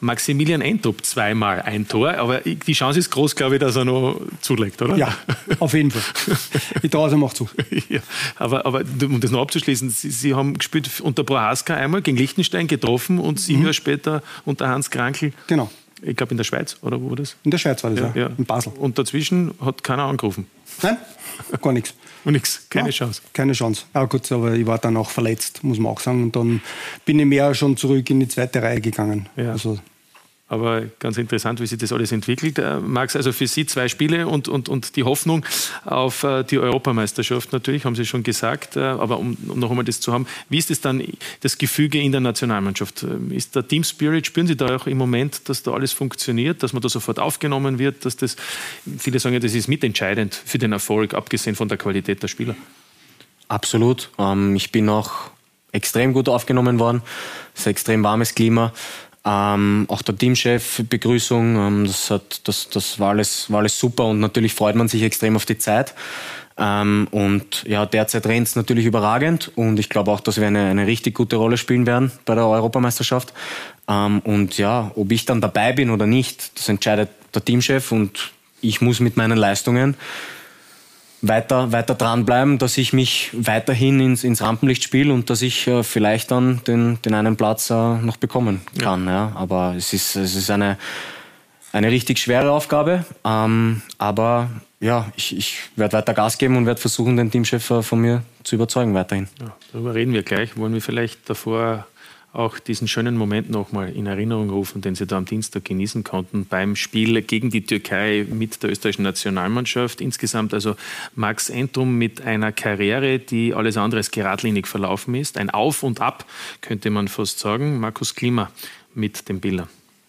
[SPEAKER 1] Maximilian Entrup zweimal ein Tor, aber die Chance ist groß, glaube ich, dass er noch zulegt, oder?
[SPEAKER 2] Ja, auf jeden Fall. Ich traue es ihm auch zu.
[SPEAKER 1] Ja, aber, aber um das noch abzuschließen, Sie, Sie haben gespielt unter Prohaska einmal, gegen Liechtenstein getroffen und sieben mhm. Jahre später unter Hans Krankl.
[SPEAKER 2] Genau.
[SPEAKER 1] Ich glaube in der Schweiz, oder wo war das?
[SPEAKER 2] In der Schweiz war das, ja, ja. In Basel.
[SPEAKER 1] Und dazwischen hat keiner angerufen?
[SPEAKER 2] Nein, gar nichts.
[SPEAKER 1] Und nichts, keine
[SPEAKER 2] ja,
[SPEAKER 1] Chance?
[SPEAKER 2] Keine Chance. Ja gut, aber ich war dann auch verletzt, muss man auch sagen. Und dann bin ich mehr schon zurück in die zweite Reihe gegangen.
[SPEAKER 1] Ja.
[SPEAKER 2] Also,
[SPEAKER 1] aber ganz interessant, wie sich das alles entwickelt. Max, also für Sie zwei Spiele und, und, und die Hoffnung auf die Europameisterschaft natürlich, haben Sie schon gesagt. Aber um, um noch einmal das zu haben, wie ist es dann, das Gefüge in der Nationalmannschaft? Ist der Team Spirit, spüren Sie da auch im Moment, dass da alles funktioniert, dass man da sofort aufgenommen wird, dass das, viele sagen ja, das ist mitentscheidend für den Erfolg, abgesehen von der Qualität der Spieler?
[SPEAKER 4] Absolut. Ich bin auch extrem gut aufgenommen worden. Es ist ein extrem warmes Klima. Ähm, auch der Teamchef, Begrüßung, ähm, das, hat, das, das war, alles, war alles super und natürlich freut man sich extrem auf die Zeit. Ähm, und ja, derzeit rennt es natürlich überragend und ich glaube auch, dass wir eine, eine richtig gute Rolle spielen werden bei der Europameisterschaft. Ähm, und ja, ob ich dann dabei bin oder nicht, das entscheidet der Teamchef und ich muss mit meinen Leistungen weiter, weiter dranbleiben, dass ich mich weiterhin ins, ins Rampenlicht spiele und dass ich äh, vielleicht dann den, den einen Platz äh, noch bekommen kann. Ja. Ja. Aber es ist, es ist eine, eine richtig schwere Aufgabe. Ähm, aber ja, ich, ich werde weiter Gas geben und werde versuchen, den Teamchef äh, von mir zu überzeugen weiterhin.
[SPEAKER 1] Ja, darüber reden wir gleich. Wollen wir vielleicht davor auch diesen schönen Moment nochmal in Erinnerung rufen, den Sie da am Dienstag genießen konnten beim Spiel gegen die Türkei mit der österreichischen Nationalmannschaft. Insgesamt also Max Entrup mit einer Karriere, die alles andere als geradlinig verlaufen ist. Ein Auf und Ab, könnte man fast sagen. Markus Klima mit den Bildern.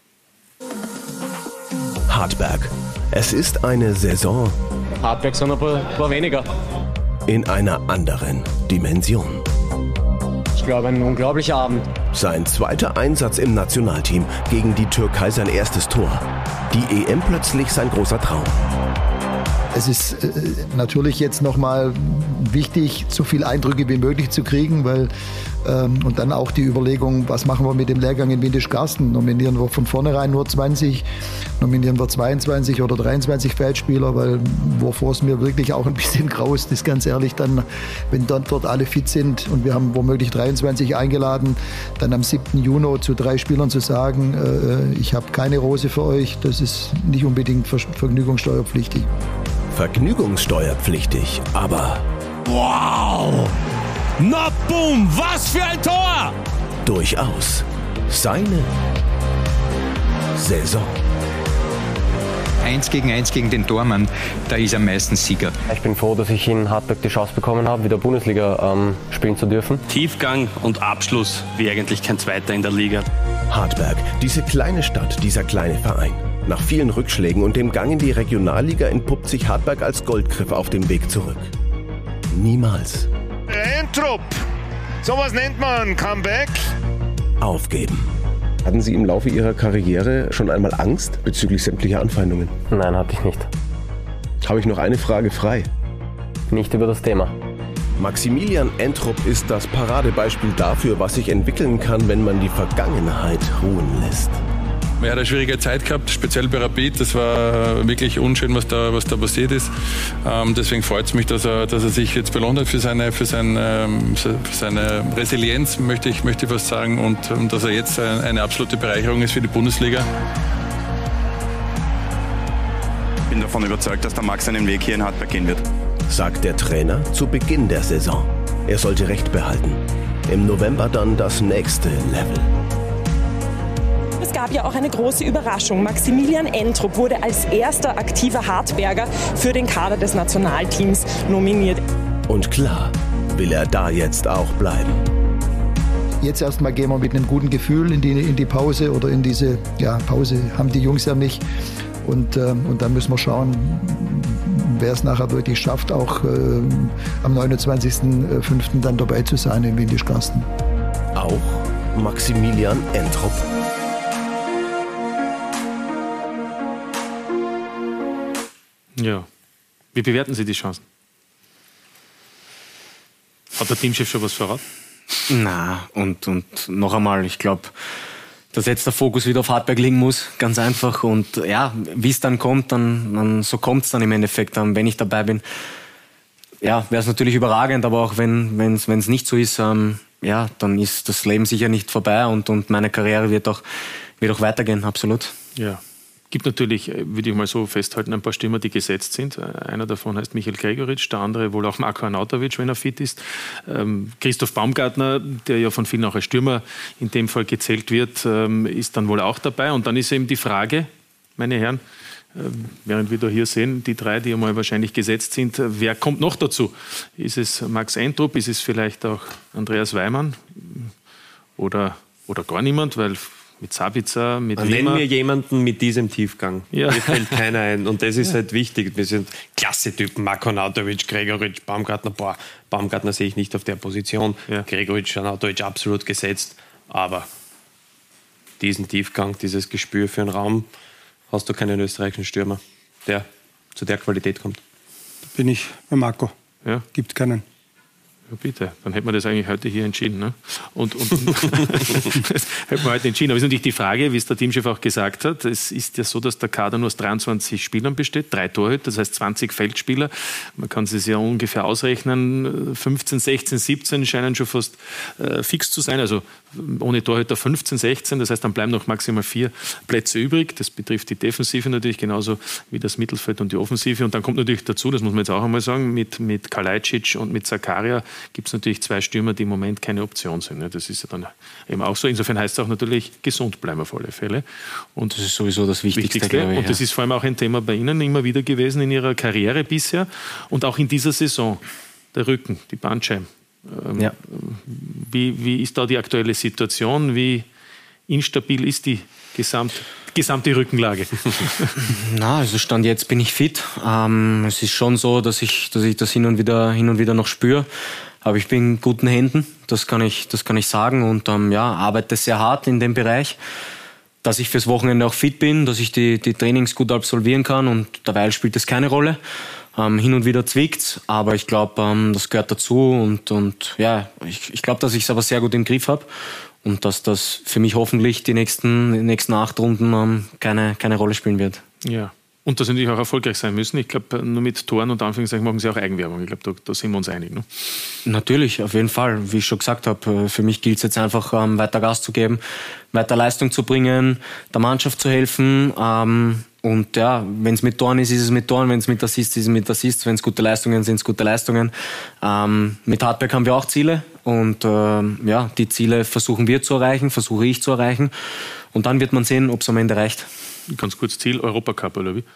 [SPEAKER 10] Hartberg. Es ist eine Saison.
[SPEAKER 4] Hartberg sind ein paar, paar weniger.
[SPEAKER 10] In einer anderen Dimension.
[SPEAKER 4] Ich glaube, ein unglaublicher Abend.
[SPEAKER 10] Sein zweiter Einsatz im Nationalteam, gegen die Türkei sein erstes Tor. Die E M plötzlich sein großer Traum.
[SPEAKER 11] Es ist äh, natürlich jetzt nochmal wichtig, so viele Eindrücke wie möglich zu kriegen, weil ähm, und dann auch die Überlegung, was machen wir mit dem Lehrgang in Windischgarsten? Nominieren wir von vornherein nur zwanzig, nominieren wir zweiundzwanzig oder dreiundzwanzig Feldspieler, weil wovor es mir wirklich auch ein bisschen graust, ist ganz ehrlich, dann, wenn dann dort alle fit sind und wir haben womöglich dreiundzwanzig eingeladen, dann am siebten Juni zu drei Spielern zu sagen, äh, ich habe keine Rose für euch, das ist nicht unbedingt ver- vergnügungssteuerpflichtig.
[SPEAKER 10] Vergnügungssteuerpflichtig, aber...
[SPEAKER 12] Wow! Na boom, was für ein Tor!
[SPEAKER 10] Durchaus seine Saison.
[SPEAKER 13] Eins gegen eins gegen den Tormann, da ist er meistens Sieger.
[SPEAKER 14] Ich bin froh, dass ich in Hartberg die Chance bekommen habe, wieder Bundesliga ähm, spielen zu dürfen.
[SPEAKER 15] Tiefgang und Abschluss wie eigentlich kein Zweiter in der Liga.
[SPEAKER 10] Hartberg, diese kleine Stadt, dieser kleine Verein. Nach vielen Rückschlägen und dem Gang in die Regionalliga entpuppt sich Hartberg als Goldgriff auf dem Weg zurück. Niemals
[SPEAKER 16] Entrup! Sowas nennt man Comeback.
[SPEAKER 10] Aufgeben. Hatten Sie im Laufe Ihrer Karriere schon einmal Angst bezüglich sämtlicher Anfeindungen?
[SPEAKER 14] Nein, hatte ich nicht.
[SPEAKER 10] Habe ich noch eine Frage frei?
[SPEAKER 14] Nicht über das Thema.
[SPEAKER 10] Maximilian Entrup ist das Paradebeispiel dafür, was sich entwickeln kann, wenn man die Vergangenheit ruhen lässt.
[SPEAKER 17] Er hat eine schwierige Zeit gehabt, speziell bei Rapid. Das war wirklich unschön, was da, was da passiert ist. Ähm, deswegen freut es mich, dass er, dass er sich jetzt belohnt hat für seine, für seine, für seine Resilienz, möchte ich, möchte ich was sagen. Und, und dass er jetzt eine absolute Bereicherung ist für die Bundesliga.
[SPEAKER 18] Ich bin davon überzeugt, dass der Max seinen Weg hier in Hartberg gehen wird.
[SPEAKER 10] Sagt der Trainer zu Beginn der Saison. Er sollte Recht behalten. Im November dann das nächste Level.
[SPEAKER 8] Es gab ja auch eine große Überraschung. Maximilian Entrup wurde als erster aktiver Hartberger für den Kader des Nationalteams nominiert.
[SPEAKER 10] Und klar will er da jetzt auch bleiben.
[SPEAKER 11] Jetzt erstmal gehen wir mit einem guten Gefühl in die, in die Pause oder in diese ja, Pause haben die Jungs ja nicht. Und, ähm, und dann müssen wir schauen, wer es nachher wirklich schafft, auch äh, am neunundzwanzigsten fünften dann dabei zu sein in Windischgarsten.
[SPEAKER 10] Auch Maximilian Entrup.
[SPEAKER 1] Ja. Wie bewerten Sie die Chancen? Hat der Teamchef schon was verraten?
[SPEAKER 4] Na, und, und noch einmal, ich glaube, dass jetzt der Fokus wieder auf Hartberg liegen muss, ganz einfach. Und ja, wie es dann kommt, dann, dann so kommt es dann im Endeffekt, dann, wenn ich dabei bin. Ja, wäre es natürlich überragend, aber auch wenn es wenn es nicht so ist, ähm, ja, dann ist das Leben sicher nicht vorbei und, und meine Karriere wird auch, wird auch weitergehen, absolut.
[SPEAKER 1] Ja. Gibt natürlich, würde ich mal so festhalten, ein paar Stürmer, die gesetzt sind. Einer davon heißt Michael Gregoritsch, der andere wohl auch Marko Arnautovic, wenn er fit ist. Ähm, Christoph Baumgartner, der ja von vielen auch als Stürmer in dem Fall gezählt wird, ähm, ist dann wohl auch dabei. Und dann ist eben die Frage, meine Herren, ähm, während wir da hier sehen, die drei, die einmal wahrscheinlich gesetzt sind, wer kommt noch dazu? Ist es Max Eintrup, ist es vielleicht auch Andreas Weimann oder, oder gar niemand, weil mit Sabitzer, mit
[SPEAKER 3] Nennen
[SPEAKER 1] Lehmer.
[SPEAKER 3] wir jemanden mit diesem Tiefgang. Ja. Mir fällt keiner ein. Und das ist ja. halt wichtig. Wir sind klasse Typen. Marko Arnautovic, Gregoritsch, Baumgartner. Boah, Baumgartner sehe ich nicht auf der Position. Ja. Gregoritsch, Arnautovic absolut gesetzt. Aber diesen Tiefgang, dieses Gespür für einen Raum, hast du keinen österreichischen Stürmer, der zu der Qualität kommt.
[SPEAKER 2] Da bin ich bei Marco.
[SPEAKER 1] Ja.
[SPEAKER 2] Gibt keinen.
[SPEAKER 1] Ja, bitte, dann hätten wir das eigentlich heute hier entschieden. Ne? Und, und das hätten wir heute entschieden. Aber es ist natürlich die Frage, wie es der Teamchef auch gesagt hat, es ist ja so, dass der Kader nur aus dreiundzwanzig Spielern besteht, drei Torhüter, das heißt zwanzig Feldspieler. Man kann es ja ungefähr ausrechnen, fünfzehn, sechzehn, siebzehn scheinen schon fast äh, fix zu sein, also ohne Torhüter fünfzehn, sechzehn, das heißt, dann bleiben noch maximal vier Plätze übrig. Das betrifft die Defensive natürlich genauso wie das Mittelfeld und die Offensive. Und dann kommt natürlich dazu, das muss man jetzt auch einmal sagen, mit, mit Kalajdzic und mit Zakaria gibt es natürlich zwei Stürmer, die im Moment keine Option sind. Das ist ja dann eben auch so. Insofern heißt es auch natürlich, gesund bleiben auf alle Fälle. Und
[SPEAKER 4] das ist sowieso das Wichtigste. Wichtigste.
[SPEAKER 1] Ich, und das ja. ist vor allem auch ein Thema bei Ihnen immer wieder gewesen in Ihrer Karriere bisher und auch in dieser Saison. Der Rücken, die Bandscheiben. Ähm, ja. wie, wie ist da die aktuelle Situation? Wie instabil ist die Gesamt, gesamte Rückenlage?
[SPEAKER 4] Na, also Stand jetzt bin ich fit. Ähm, es ist schon so, dass ich, dass ich das hin und wieder, hin und wieder noch spüre. Aber ich bin in guten Händen, das kann ich, das kann ich sagen. Und ähm, ja, arbeite sehr hart in dem Bereich, dass ich fürs Wochenende auch fit bin, dass ich die, die Trainings gut absolvieren kann. Und dabei spielt das keine Rolle. Ähm, hin und wieder zwickt's, aber ich glaube, ähm, das gehört dazu. Und, und ja, ich, ich glaube, dass ich es aber sehr gut im Griff habe. Und dass das für mich hoffentlich die nächsten, die nächsten acht Runden ähm, keine, keine Rolle spielen wird.
[SPEAKER 1] Ja. Und dass sie natürlich auch erfolgreich sein müssen. Ich glaube, nur mit Toren und Anführungszeichen machen sie auch Eigenwerbung. Ich glaube, da, da sind wir uns einig. Ne?
[SPEAKER 4] Natürlich, auf jeden Fall. Wie ich schon gesagt habe, für mich gilt es jetzt einfach, ähm, weiter Gas zu geben, weiter Leistung zu bringen, der Mannschaft zu helfen. Ähm, und ja, wenn es mit Toren ist, ist es mit Toren. Wenn es mit Assists ist, ist es mit Assists. Wenn es gute Leistungen sind, sind es gute Leistungen. Ähm, mit Hartberg haben wir auch Ziele. Und ähm, ja, die Ziele versuchen wir zu erreichen, versuche ich zu erreichen. Und dann wird man sehen, ob es am Ende reicht.
[SPEAKER 1] Ganz kurz, Ziel Europacup, oder wie?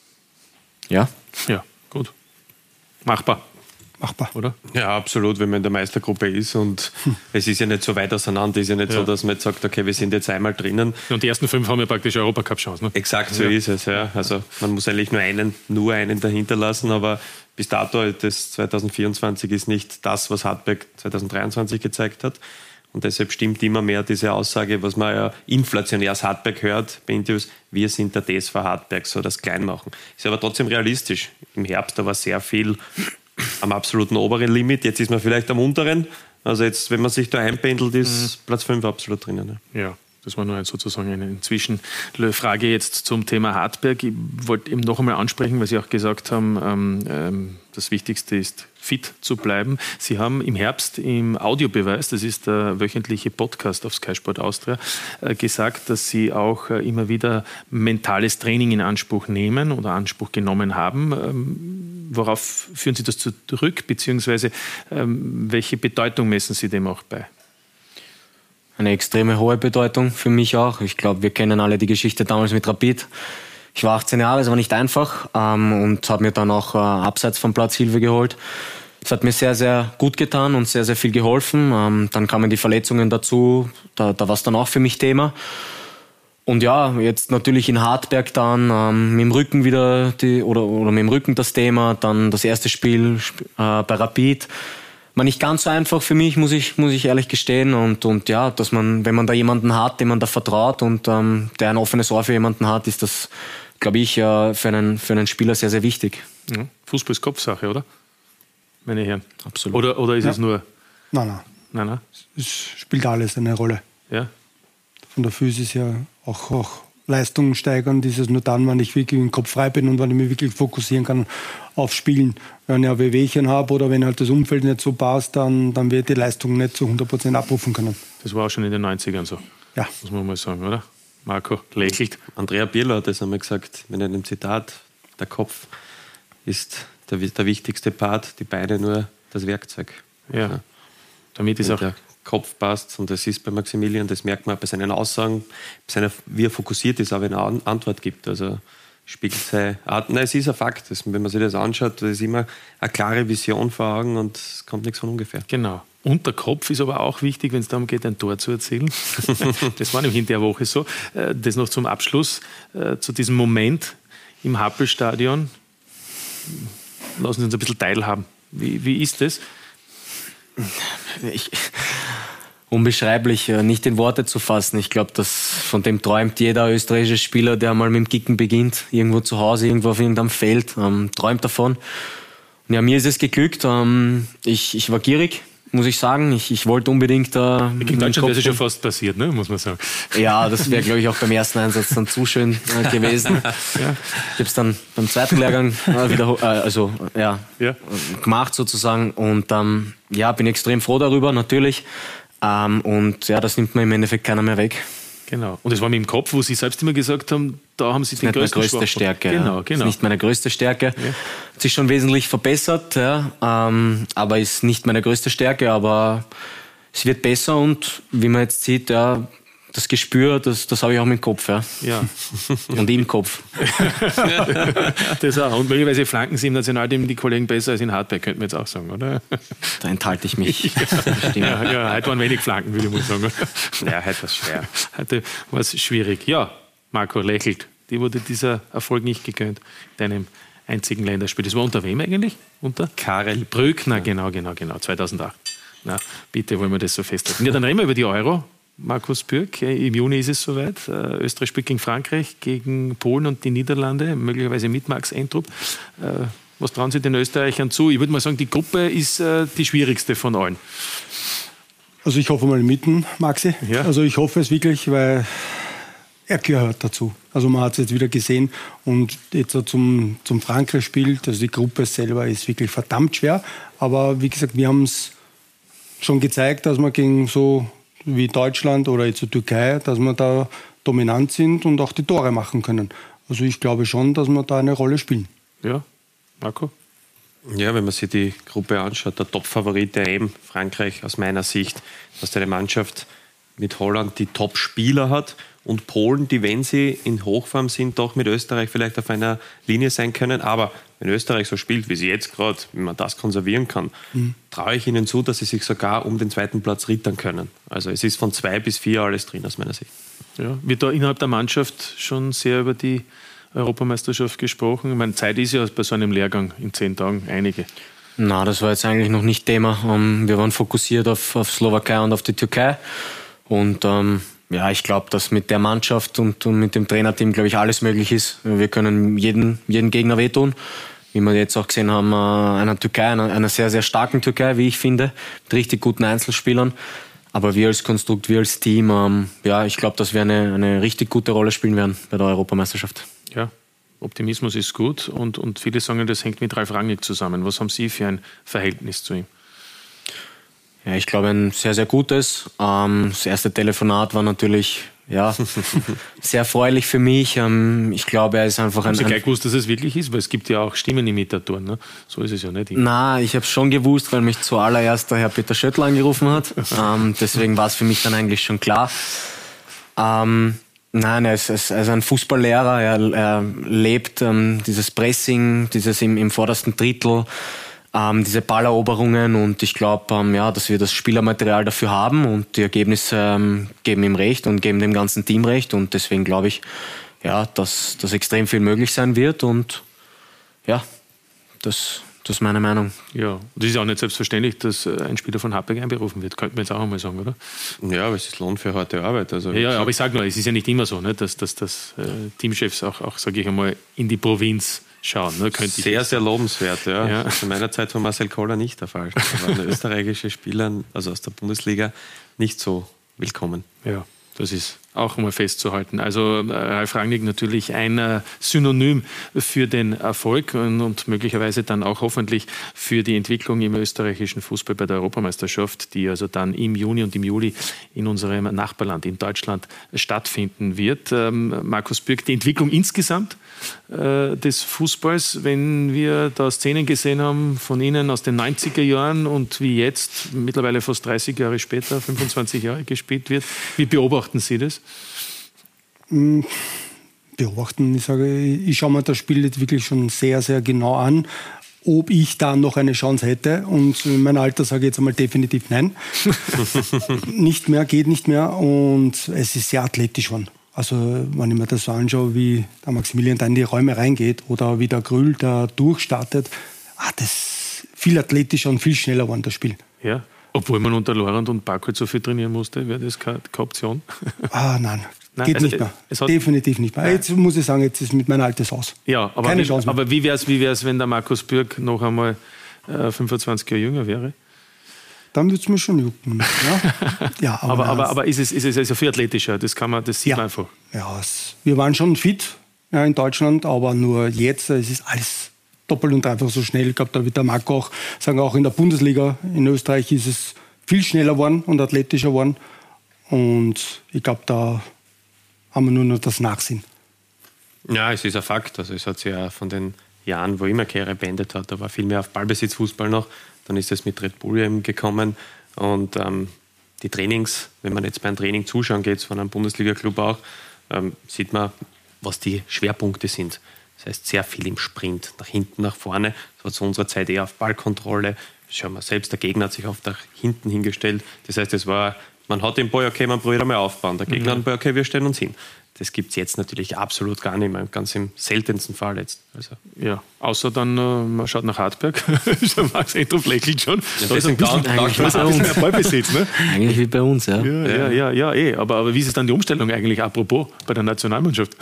[SPEAKER 4] Ja.
[SPEAKER 1] Ja, gut. Machbar.
[SPEAKER 2] Machbar.
[SPEAKER 1] Oder?
[SPEAKER 3] Ja, absolut, wenn man in der Meistergruppe ist und hm. es ist ja nicht so weit auseinander, es ist ja nicht ja. so, dass man jetzt sagt, okay, wir sind jetzt einmal drinnen.
[SPEAKER 1] Und die ersten fünf haben ja praktisch Europacup-Chance, ne?
[SPEAKER 3] Exakt, so
[SPEAKER 1] ja.
[SPEAKER 3] ist es, ja. Also man muss eigentlich nur einen, nur einen dahinter lassen, aber bis dato, das zwanzig vierundzwanzig ist nicht das, was Hartberg zwanzig dreiundzwanzig gezeigt hat. Und deshalb stimmt immer mehr diese Aussage, was man ja inflationär aus Hartberg hört bei Interviews, wir sind der D S V Hartberg, so das Kleinmachen. Ist aber trotzdem realistisch. Im Herbst da war sehr viel am absoluten oberen Limit, jetzt ist man vielleicht am unteren. Also jetzt, wenn man sich da einpendelt, ist mhm. Platz fünf absolut drinnen.
[SPEAKER 1] Ja. ja. Das war nur ein, sozusagen eine Zwischenfrage jetzt zum Thema Hartberg. Ich wollte eben noch einmal ansprechen, weil Sie auch gesagt haben, ähm, ähm, das Wichtigste ist, fit zu bleiben. Sie haben im Herbst im Audiobeweis, das ist der wöchentliche Podcast auf Sky Sport Austria, äh, gesagt, dass Sie auch äh, immer wieder mentales Training in Anspruch nehmen oder Anspruch genommen haben. Ähm, worauf führen Sie das zurück, beziehungsweise ähm, welche Bedeutung messen Sie dem auch bei?
[SPEAKER 4] Eine extreme hohe Bedeutung für mich auch. Ich glaube, wir kennen alle die Geschichte damals mit Rapid. Ich war achtzehn Jahre, es war nicht einfach ähm, und habe mir dann auch äh, abseits vom Platz Hilfe geholt. Es hat mir sehr, sehr gut getan und sehr, sehr viel geholfen. Ähm, dann kamen die Verletzungen dazu, da, da war es dann auch für mich Thema. Und ja, jetzt natürlich in Hartberg dann ähm, mit dem Rücken wieder die, oder, oder mit dem Rücken das Thema, dann das erste Spiel äh, bei Rapid. War nicht ganz so einfach für mich, muss ich, muss ich ehrlich gestehen. Und, und ja, dass man, wenn man da jemanden hat, dem man da vertraut und ähm, der ein offenes Ohr für jemanden hat, ist das, glaube ich, äh, für, einen, für einen Spieler sehr, sehr wichtig.
[SPEAKER 1] Ja. Fußball ist Kopfsache, oder? Meine Herren.
[SPEAKER 4] Absolut.
[SPEAKER 1] Oder, oder ist ja. es nur...
[SPEAKER 2] Nein, nein.
[SPEAKER 1] Nein, nein.
[SPEAKER 2] Es spielt alles eine Rolle.
[SPEAKER 1] Ja.
[SPEAKER 2] von der Physis her auch, auch Leistungen steigern. Dieses nur dann, wenn ich wirklich im Kopf frei bin und wenn ich mich wirklich fokussieren kann auf Spielen. Wenn ich ein Wehwehchen habe oder wenn halt das Umfeld nicht so passt, dann, dann wird die Leistung nicht zu hundert Prozent abrufen können.
[SPEAKER 1] Das war auch schon in den neunzigern so.
[SPEAKER 2] Ja.
[SPEAKER 1] Muss man mal sagen, oder? Marco lächelt.
[SPEAKER 3] Andrea Pirlo hat das einmal gesagt, mit einem Zitat, der Kopf ist der, der wichtigste Part, die Beine nur das Werkzeug.
[SPEAKER 1] Ja, ja. Damit ist
[SPEAKER 3] Wenn
[SPEAKER 1] auch...
[SPEAKER 3] der Kopf passt und das ist bei Maximilian, das merkt man bei seinen Aussagen, bei seiner, wie er fokussiert ist, auch wenn er eine Antwort gibt. Also spiegelt seine Art. Nein, es ist ein Fakt. Das, wenn man sich das anschaut, das ist immer eine klare Vision vor Augen und es kommt nichts von ungefähr.
[SPEAKER 1] Genau. Und der Kopf ist aber auch wichtig, wenn es darum geht, ein Tor zu erzielen. Das war nämlich in der Woche so. Das noch zum Abschluss, zu diesem Moment im Happelstadion. Lassen Sie uns ein bisschen teilhaben. Wie, wie ist das?
[SPEAKER 4] Ich, unbeschreiblich, nicht in Worte zu fassen. Ich glaube, von dem träumt jeder österreichische Spieler, der mal mit dem Kicken beginnt, irgendwo zu Hause, irgendwo auf irgendeinem Feld, ähm, träumt davon. Und ja, mir ist es geglückt. Ähm, ich, ich war gierig, muss ich sagen. Ich, ich wollte unbedingt... Äh,
[SPEAKER 1] Gegen Deutschland wäre es schon fast passiert, ne? Muss man sagen.
[SPEAKER 4] Ja, das wäre, glaube ich, auch beim ersten Einsatz dann zu schön äh, gewesen. Ja. Ich habe es dann beim zweiten Lehrgang äh, wieder, äh, also, ja, ja. gemacht sozusagen. Und ähm, ja, bin extrem froh darüber, natürlich. Ähm, und ja, das nimmt mir im Endeffekt keiner mehr weg.
[SPEAKER 1] Genau. Und es war mit dem Kopf, wo Sie selbst immer gesagt haben, da haben Sie den größten
[SPEAKER 4] größte Stärke.
[SPEAKER 1] Genau,
[SPEAKER 4] ja.
[SPEAKER 1] genau.
[SPEAKER 4] Ist nicht meine größte Stärke. Ja. Hat sich schon wesentlich verbessert, ja, ähm, aber ist nicht meine größte Stärke. Aber es wird besser und wie man jetzt sieht, ja, das Gespür, das, das habe ich auch mit dem Kopf. Ja.
[SPEAKER 1] Ja.
[SPEAKER 4] Und im Kopf.
[SPEAKER 1] Das auch. Und möglicherweise flanken Sie im Nationalteam die Kollegen besser als in Hartberg, könnte man jetzt auch sagen, oder?
[SPEAKER 4] Da enthalte ich mich.
[SPEAKER 1] Ja, ja, heute waren wenig Flanken, würde ich mal sagen.
[SPEAKER 3] Ja, heute war es schwer.
[SPEAKER 1] Heute war es schwierig. Ja, Marco lächelt. Dir wurde dieser Erfolg nicht gegönnt, deinem einzigen Länderspiel. Das war unter wem eigentlich? Unter?
[SPEAKER 3] Karel
[SPEAKER 1] Brückner, ja. genau, genau, genau, zweitausendacht. Na, bitte wollen wir das so festhalten. Ja, dann reden wir über die Euro. Markus Bürk, im Juni ist es soweit. Österreich spielt gegen Frankreich, gegen Polen und die Niederlande, möglicherweise mit Max Entrup. Was trauen Sie den Österreichern zu? Ich würde mal sagen, die Gruppe ist die schwierigste von allen.
[SPEAKER 2] Also ich hoffe mal mitten, Maxi.
[SPEAKER 1] Ja.
[SPEAKER 2] Also ich hoffe es wirklich, weil er gehört dazu. Also man hat es jetzt wieder gesehen und jetzt so zum, zum Frankreich-Spiel, also die Gruppe selber ist wirklich verdammt schwer. Aber wie gesagt, wir haben es schon gezeigt, dass wir gegen so wie Deutschland oder jetzt die Türkei, dass wir da dominant sind und auch die Tore machen können. Also ich glaube schon, dass wir da eine Rolle spielen.
[SPEAKER 1] Ja, Marco?
[SPEAKER 3] Ja, wenn man sich die Gruppe anschaut, der Top-Favorit der E M, Frankreich aus meiner Sicht, dass eine Mannschaft mit Holland die Top-Spieler hat und Polen, die, wenn sie in Hochform sind, doch mit Österreich vielleicht auf einer Linie sein können. Aber wenn Österreich so spielt, wie sie jetzt gerade, wenn man das konservieren kann, mhm. traue ich ihnen zu, dass sie sich sogar um den zweiten Platz rittern können. Also es ist von zwei bis vier alles drin aus meiner Sicht.
[SPEAKER 1] Ja, wird da innerhalb der Mannschaft schon sehr über die Europameisterschaft gesprochen? Ich meine, Zeit ist ja bei so einem Lehrgang in zehn Tagen einige.
[SPEAKER 4] Na, das war jetzt eigentlich noch nicht Thema. Wir waren fokussiert auf, auf Slowakei und auf die Türkei. Und ähm, ja, ich glaube, dass mit der Mannschaft und, und mit dem Trainerteam, glaube ich, alles möglich ist. Wir können jeden, jeden Gegner wehtun. Wie wir jetzt auch gesehen haben, einer Türkei, einer, einer sehr, sehr starken Türkei, wie ich finde, mit richtig guten Einzelspielern. Aber wir als Konstrukt, wir als Team, ähm, ja, ich glaube, dass wir eine, eine richtig gute Rolle spielen werden bei der Europameisterschaft.
[SPEAKER 1] Ja, Optimismus ist gut und, und viele sagen, das hängt mit Ralf Rangnick zusammen. Was haben Sie für ein Verhältnis zu ihm?
[SPEAKER 4] Ja, ich glaube, ein sehr, sehr gutes. Ähm, das erste Telefonat war natürlich ja, sehr erfreulich für mich. Ähm, ich glaube, er ist einfach
[SPEAKER 1] Haben
[SPEAKER 4] ein...
[SPEAKER 1] Sie gleich gewusst, dass es wirklich ist? Weil es gibt ja auch Stimmenimitatoren, ne? So ist es ja nicht.
[SPEAKER 4] Na, ich habe es schon gewusst, weil mich zuallererst der Herr Peter Schöttl angerufen hat. ähm, deswegen war es für mich dann eigentlich schon klar. Ähm, nein, er ist, er ist ein Fußballlehrer. Er, er lebt ähm, dieses Pressing, dieses im, im vordersten Drittel, Ähm, diese Balleroberungen und ich glaube, ähm, ja, dass wir das Spielermaterial dafür haben und die Ergebnisse ähm, geben ihm recht und geben dem ganzen Team recht und deswegen glaube ich, ja, dass, dass extrem viel möglich sein wird und ja, das, das ist meine Meinung.
[SPEAKER 1] Ja, das ist auch nicht selbstverständlich, dass ein Spieler von Hartberg einberufen wird, könnte man jetzt auch einmal sagen, oder?
[SPEAKER 3] Ja, aber es ist Lohn für harte Arbeit. Also
[SPEAKER 1] ja, ja, aber ich sage nur, es ist ja nicht immer so, ne, dass, dass, dass äh, Teamchefs auch, auch sage ich einmal, in die Provinz schauen. Ne, könnte
[SPEAKER 3] sehr, sehr lobenswert. Ja.
[SPEAKER 1] Ja.
[SPEAKER 3] In meiner Zeit war Marcel Koller nicht der Fall. Da waren österreichische Spieler, also aus der Bundesliga, nicht so willkommen.
[SPEAKER 1] Ja, das ist auch mal festzuhalten. Also Ralf Rangnick natürlich ein Synonym für den Erfolg und, und möglicherweise dann auch hoffentlich für die Entwicklung im österreichischen Fußball bei der Europameisterschaft, die also dann im Juni und im Juli in unserem Nachbarland, in Deutschland, stattfinden wird. Ähm, Markus Bürg, die Entwicklung insgesamt äh, des Fußballs, wenn wir da Szenen gesehen haben von Ihnen aus den neunziger Jahren und wie jetzt, mittlerweile fast dreißig Jahre später, fünfundzwanzig Jahre gespielt wird, wie beobachten Sie das?
[SPEAKER 2] Beobachten, ich sage, ich schaue mir das Spiel jetzt wirklich schon sehr, sehr genau an, ob ich da noch eine Chance hätte. Und in meinem Alter sage ich jetzt einmal definitiv nein. Nicht mehr, geht nicht mehr. Und es ist sehr athletisch geworden. Also wenn ich mir das so anschaue, wie der Maximilian da in die Räume reingeht oder wie der Grüll da durchstartet, ah, das ist viel athletischer und viel schneller geworden, das Spiel.
[SPEAKER 1] Ja. Obwohl man unter Laurent und Barkholt so viel trainieren musste, wäre das keine, keine Option?
[SPEAKER 2] Ah, nein,
[SPEAKER 1] nein
[SPEAKER 2] geht
[SPEAKER 1] also,
[SPEAKER 2] nicht mehr.
[SPEAKER 1] Es hat,
[SPEAKER 2] Definitiv nicht mehr. Nein. Jetzt muss ich sagen, jetzt ist mit meinem Altes aus.
[SPEAKER 1] Ja, aber,
[SPEAKER 2] Keine
[SPEAKER 1] wie,
[SPEAKER 2] Chance mehr.
[SPEAKER 1] aber wie wäre es, wie wär's, wenn der Markus Bürg noch einmal äh, fünfundzwanzig Jahre jünger wäre?
[SPEAKER 2] Dann würde es mir schon jucken. Ja, ja, aber
[SPEAKER 1] aber, aber, aber ist es, ist es also viel athletischer? Das, kann man, das sieht
[SPEAKER 2] ja.
[SPEAKER 1] man einfach.
[SPEAKER 2] Ja, es, wir waren schon fit ja, in Deutschland, aber nur jetzt, es ist alles doppelt und dreifach so schnell. Ich glaube, da wird der Marco auch sagen, auch in der Bundesliga in Österreich ist es viel schneller geworden und athletischer geworden. Und ich glaube, da haben wir nur noch das Nachsehen.
[SPEAKER 3] Ja, es ist ein Fakt. Also es hat sich ja von den Jahren, wo immer Karriere beendet hat, da war viel mehr auf Ballbesitzfußball noch. Dann ist es mit Red Bull eben gekommen. Und ähm, die Trainings, wenn man jetzt beim Training zuschauen geht, von einem Bundesliga-Club auch, ähm, sieht man, was die Schwerpunkte sind. Das heißt, sehr viel im Sprint, nach hinten, nach vorne. Das war zu unserer Zeit eher auf Ballkontrolle. Schauen wir selbst, der Gegner hat sich oft nach hinten hingestellt. Das heißt, es war, man hat den Ball, okay, man probiert einmal aufbauen. Der Gegner mhm. hat den Ball, okay, wir stellen uns hin. Das gibt es jetzt natürlich absolut gar nicht mehr, ganz im seltensten Fall jetzt. Also.
[SPEAKER 1] Ja, außer dann, äh, man schaut nach Hartberg, der Max Eintrup lächelt schon.
[SPEAKER 3] Ja,
[SPEAKER 1] da ist ein bisschen,
[SPEAKER 4] eigentlich
[SPEAKER 1] da ist ein bisschen mehr Ballbesitz. Ne?
[SPEAKER 4] Eigentlich wie bei uns, ja.
[SPEAKER 1] Ja, ja, ja, ja eh. Aber, aber wie ist es dann die Umstellung eigentlich, apropos, bei der Nationalmannschaft?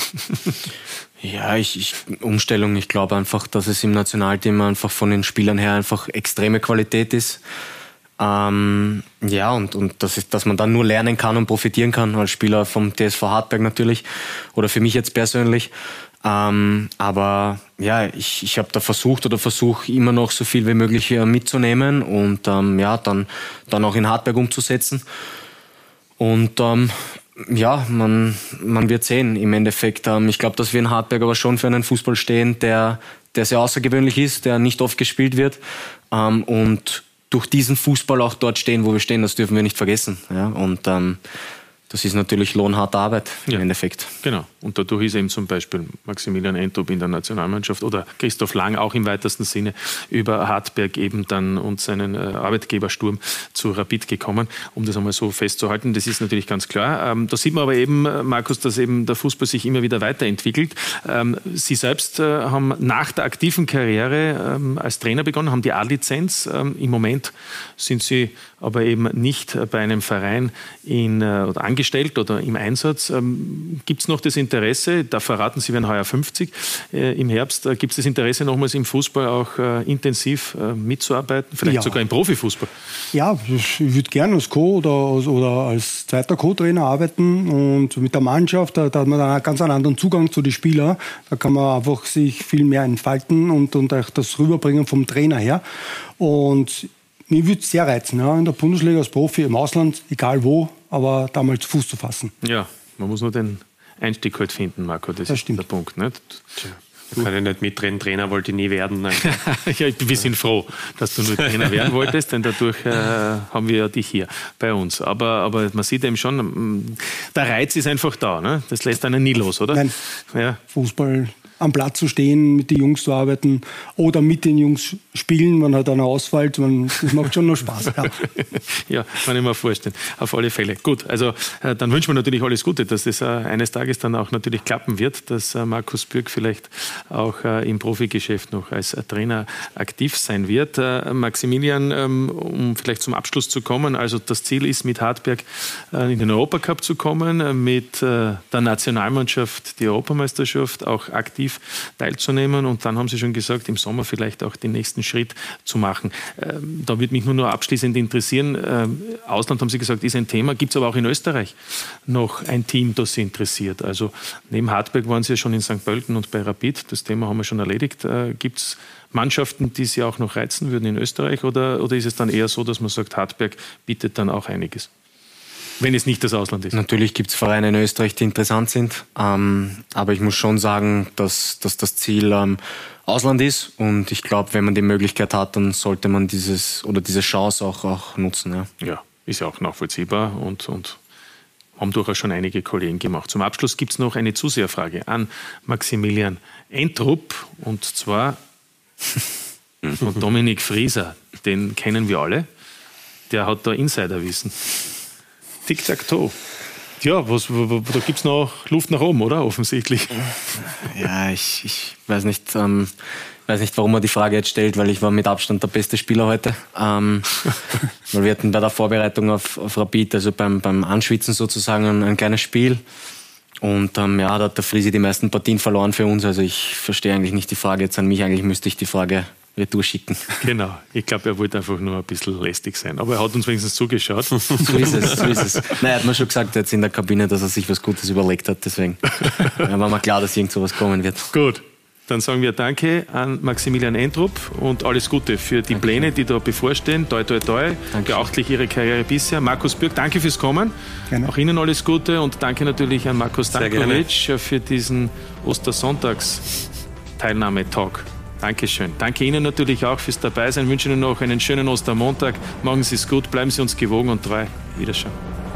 [SPEAKER 4] Ja, ich, ich, Umstellung, ich glaube einfach, dass es im Nationalteam einfach von den Spielern her einfach extreme Qualität ist. Ähm, ja, und, und das ist, dass man dann nur lernen kann und profitieren kann, als Spieler vom T S V Hartberg natürlich, oder für mich jetzt persönlich. Ähm, aber ja, ich, ich habe da versucht oder versuche immer noch so viel wie möglich mitzunehmen und ähm, ja, dann, dann auch in Hartberg umzusetzen. Und ähm, ja, man, man wird sehen im Endeffekt. Ähm, ich glaube, dass wir in Hartberg aber schon für einen Fußball stehen, der, der sehr außergewöhnlich ist, der nicht oft gespielt wird. Ähm, und durch diesen Fußball auch dort stehen, wo wir stehen, das dürfen wir nicht vergessen. Ja? Und ähm, das ist natürlich lohnharte Arbeit im ja. Endeffekt.
[SPEAKER 1] Genau. Und dadurch ist eben zum Beispiel Maximilian Eintrup in der Nationalmannschaft oder Christoph Lang auch im weitesten Sinne über Hartberg eben dann und seinen äh, Arbeitgeber Sturm zu Rapid gekommen, um das einmal so festzuhalten. Das ist natürlich ganz klar. Ähm, da sieht man aber eben, Markus, dass eben der Fußball sich immer wieder weiterentwickelt. Ähm, Sie selbst äh, haben nach der aktiven Karriere ähm, als Trainer begonnen, haben die A-Lizenz. Ähm, Im Moment sind Sie aber eben nicht bei einem Verein in, äh, oder angestellt oder im Einsatz. Ähm, Gibt es noch das Interesse, da verraten Sie, werden heuer fünfzig äh, im Herbst, äh, gibt es das Interesse, nochmals im Fußball auch äh, intensiv äh, mitzuarbeiten, vielleicht ja. sogar im Profifußball?
[SPEAKER 2] Ja, ich würde gerne als Co- oder, oder als zweiter Co-Trainer arbeiten und mit der Mannschaft, da, da hat man dann einen ganz anderen Zugang zu den Spielern, da kann man einfach sich viel mehr entfalten und, und auch das rüberbringen vom Trainer her. Und mich würde es sehr reizen, ja, in der Bundesliga als Profi, im Ausland, egal wo, aber da mal zu Fuß zu fassen.
[SPEAKER 1] Ja, man muss nur den Einstieg halt finden, Marco, das, das ist stimmt. Der Punkt. Nicht?
[SPEAKER 3] Du kannst ja nicht mitreden, Trainer wollte ich nie werden.
[SPEAKER 1] Ja, wir sind froh, dass du nur Trainer werden wolltest, denn dadurch äh, haben wir ja dich hier bei uns. Aber, aber man sieht eben schon, der Reiz ist einfach da, ne? Das lässt einen nie los, oder?
[SPEAKER 2] Nein,
[SPEAKER 1] ja.
[SPEAKER 2] Fußball am Platz zu stehen, mit den Jungs zu arbeiten oder mit den Jungs spielen, man hat einen ausfällt, man, das macht schon noch Spaß. Ja,
[SPEAKER 1] ja, kann ich mir vorstellen, auf alle Fälle. Gut, also äh, dann wünschen wir natürlich alles Gute, dass das äh, eines Tages dann auch natürlich klappen wird, dass äh, Markus Bürg vielleicht auch äh, im Profigeschäft noch als äh, Trainer aktiv sein wird. Äh, Maximilian, ähm, um vielleicht zum Abschluss zu kommen, also das Ziel ist, mit Hartberg äh, in den Europacup zu kommen, äh, mit äh, der Nationalmannschaft die Europameisterschaft auch aktiv aktiv teilzunehmen. Und dann haben Sie schon gesagt, im Sommer vielleicht auch den nächsten Schritt zu machen. Ähm, da würde mich nur noch abschließend interessieren, ähm, Ausland haben Sie gesagt, ist ein Thema. Gibt es aber auch in Österreich noch ein Team, das Sie interessiert? Also neben Hartberg waren Sie ja schon in Sankt Pölten und bei Rapid. Das Thema haben wir schon erledigt. Äh, Gibt es Mannschaften, die Sie auch noch reizen würden in Österreich? Oder, oder ist es dann eher so, dass man sagt, Hartberg bietet dann auch einiges? Wenn es nicht das Ausland ist.
[SPEAKER 4] Natürlich gibt es Vereine in Österreich, die interessant sind. Ähm, aber ich muss schon sagen, dass, dass das Ziel ähm, Ausland ist. Und ich glaube, wenn man die Möglichkeit hat, dann sollte man dieses oder diese Chance auch, auch nutzen. Ja.
[SPEAKER 1] ja, ist ja auch nachvollziehbar und, und haben durchaus schon einige Kollegen gemacht. Zum Abschluss gibt es noch eine Zuseherfrage an Maximilian Entrup. Und zwar von Dominik Frieser. Den kennen wir alle. Der hat da Insiderwissen. Tic-Tac-Toe. Ja, was, da gibt es noch Luft nach oben, oder? Offensichtlich.
[SPEAKER 4] Ja, ich, ich weiß nicht, ähm, weiß nicht, warum er die Frage jetzt stellt, weil ich war mit Abstand der beste Spieler heute. Ähm, weil wir hatten bei der Vorbereitung auf, auf Rapid, also beim, beim Anschwitzen sozusagen, ein, ein kleines Spiel. Und ähm, ja, da hat der Frisi die meisten Partien verloren für uns. Also ich verstehe eigentlich nicht die Frage jetzt an mich. Eigentlich müsste ich die Frage retour schicken.
[SPEAKER 1] Genau. Ich glaube, er wollte einfach nur ein bisschen lästig sein. Aber er hat uns wenigstens zugeschaut.
[SPEAKER 4] So ist es, so ist es. Nein, er hat mir schon gesagt jetzt in der Kabine, dass er sich was Gutes überlegt hat. Deswegen war mir klar, dass irgend sowas kommen wird.
[SPEAKER 1] Gut. Dann sagen wir Danke an Maximilian Entrup und alles Gute für die Dankeschön. Pläne, die da bevorstehen. Toi, toi, toi. Beachtlich Ihre Karriere bisher. Markus Bürg, danke fürs Kommen. Gerne. Auch Ihnen alles Gute und danke natürlich an Markus Stankovic für diesen Ostersonntags-Teilnahme-Talk. Dankeschön. Danke Ihnen natürlich auch fürs Dabeisein. Ich wünsche Ihnen noch einen schönen Ostermontag. Machen Sie es gut, bleiben Sie uns gewogen und treu. Wiederschauen.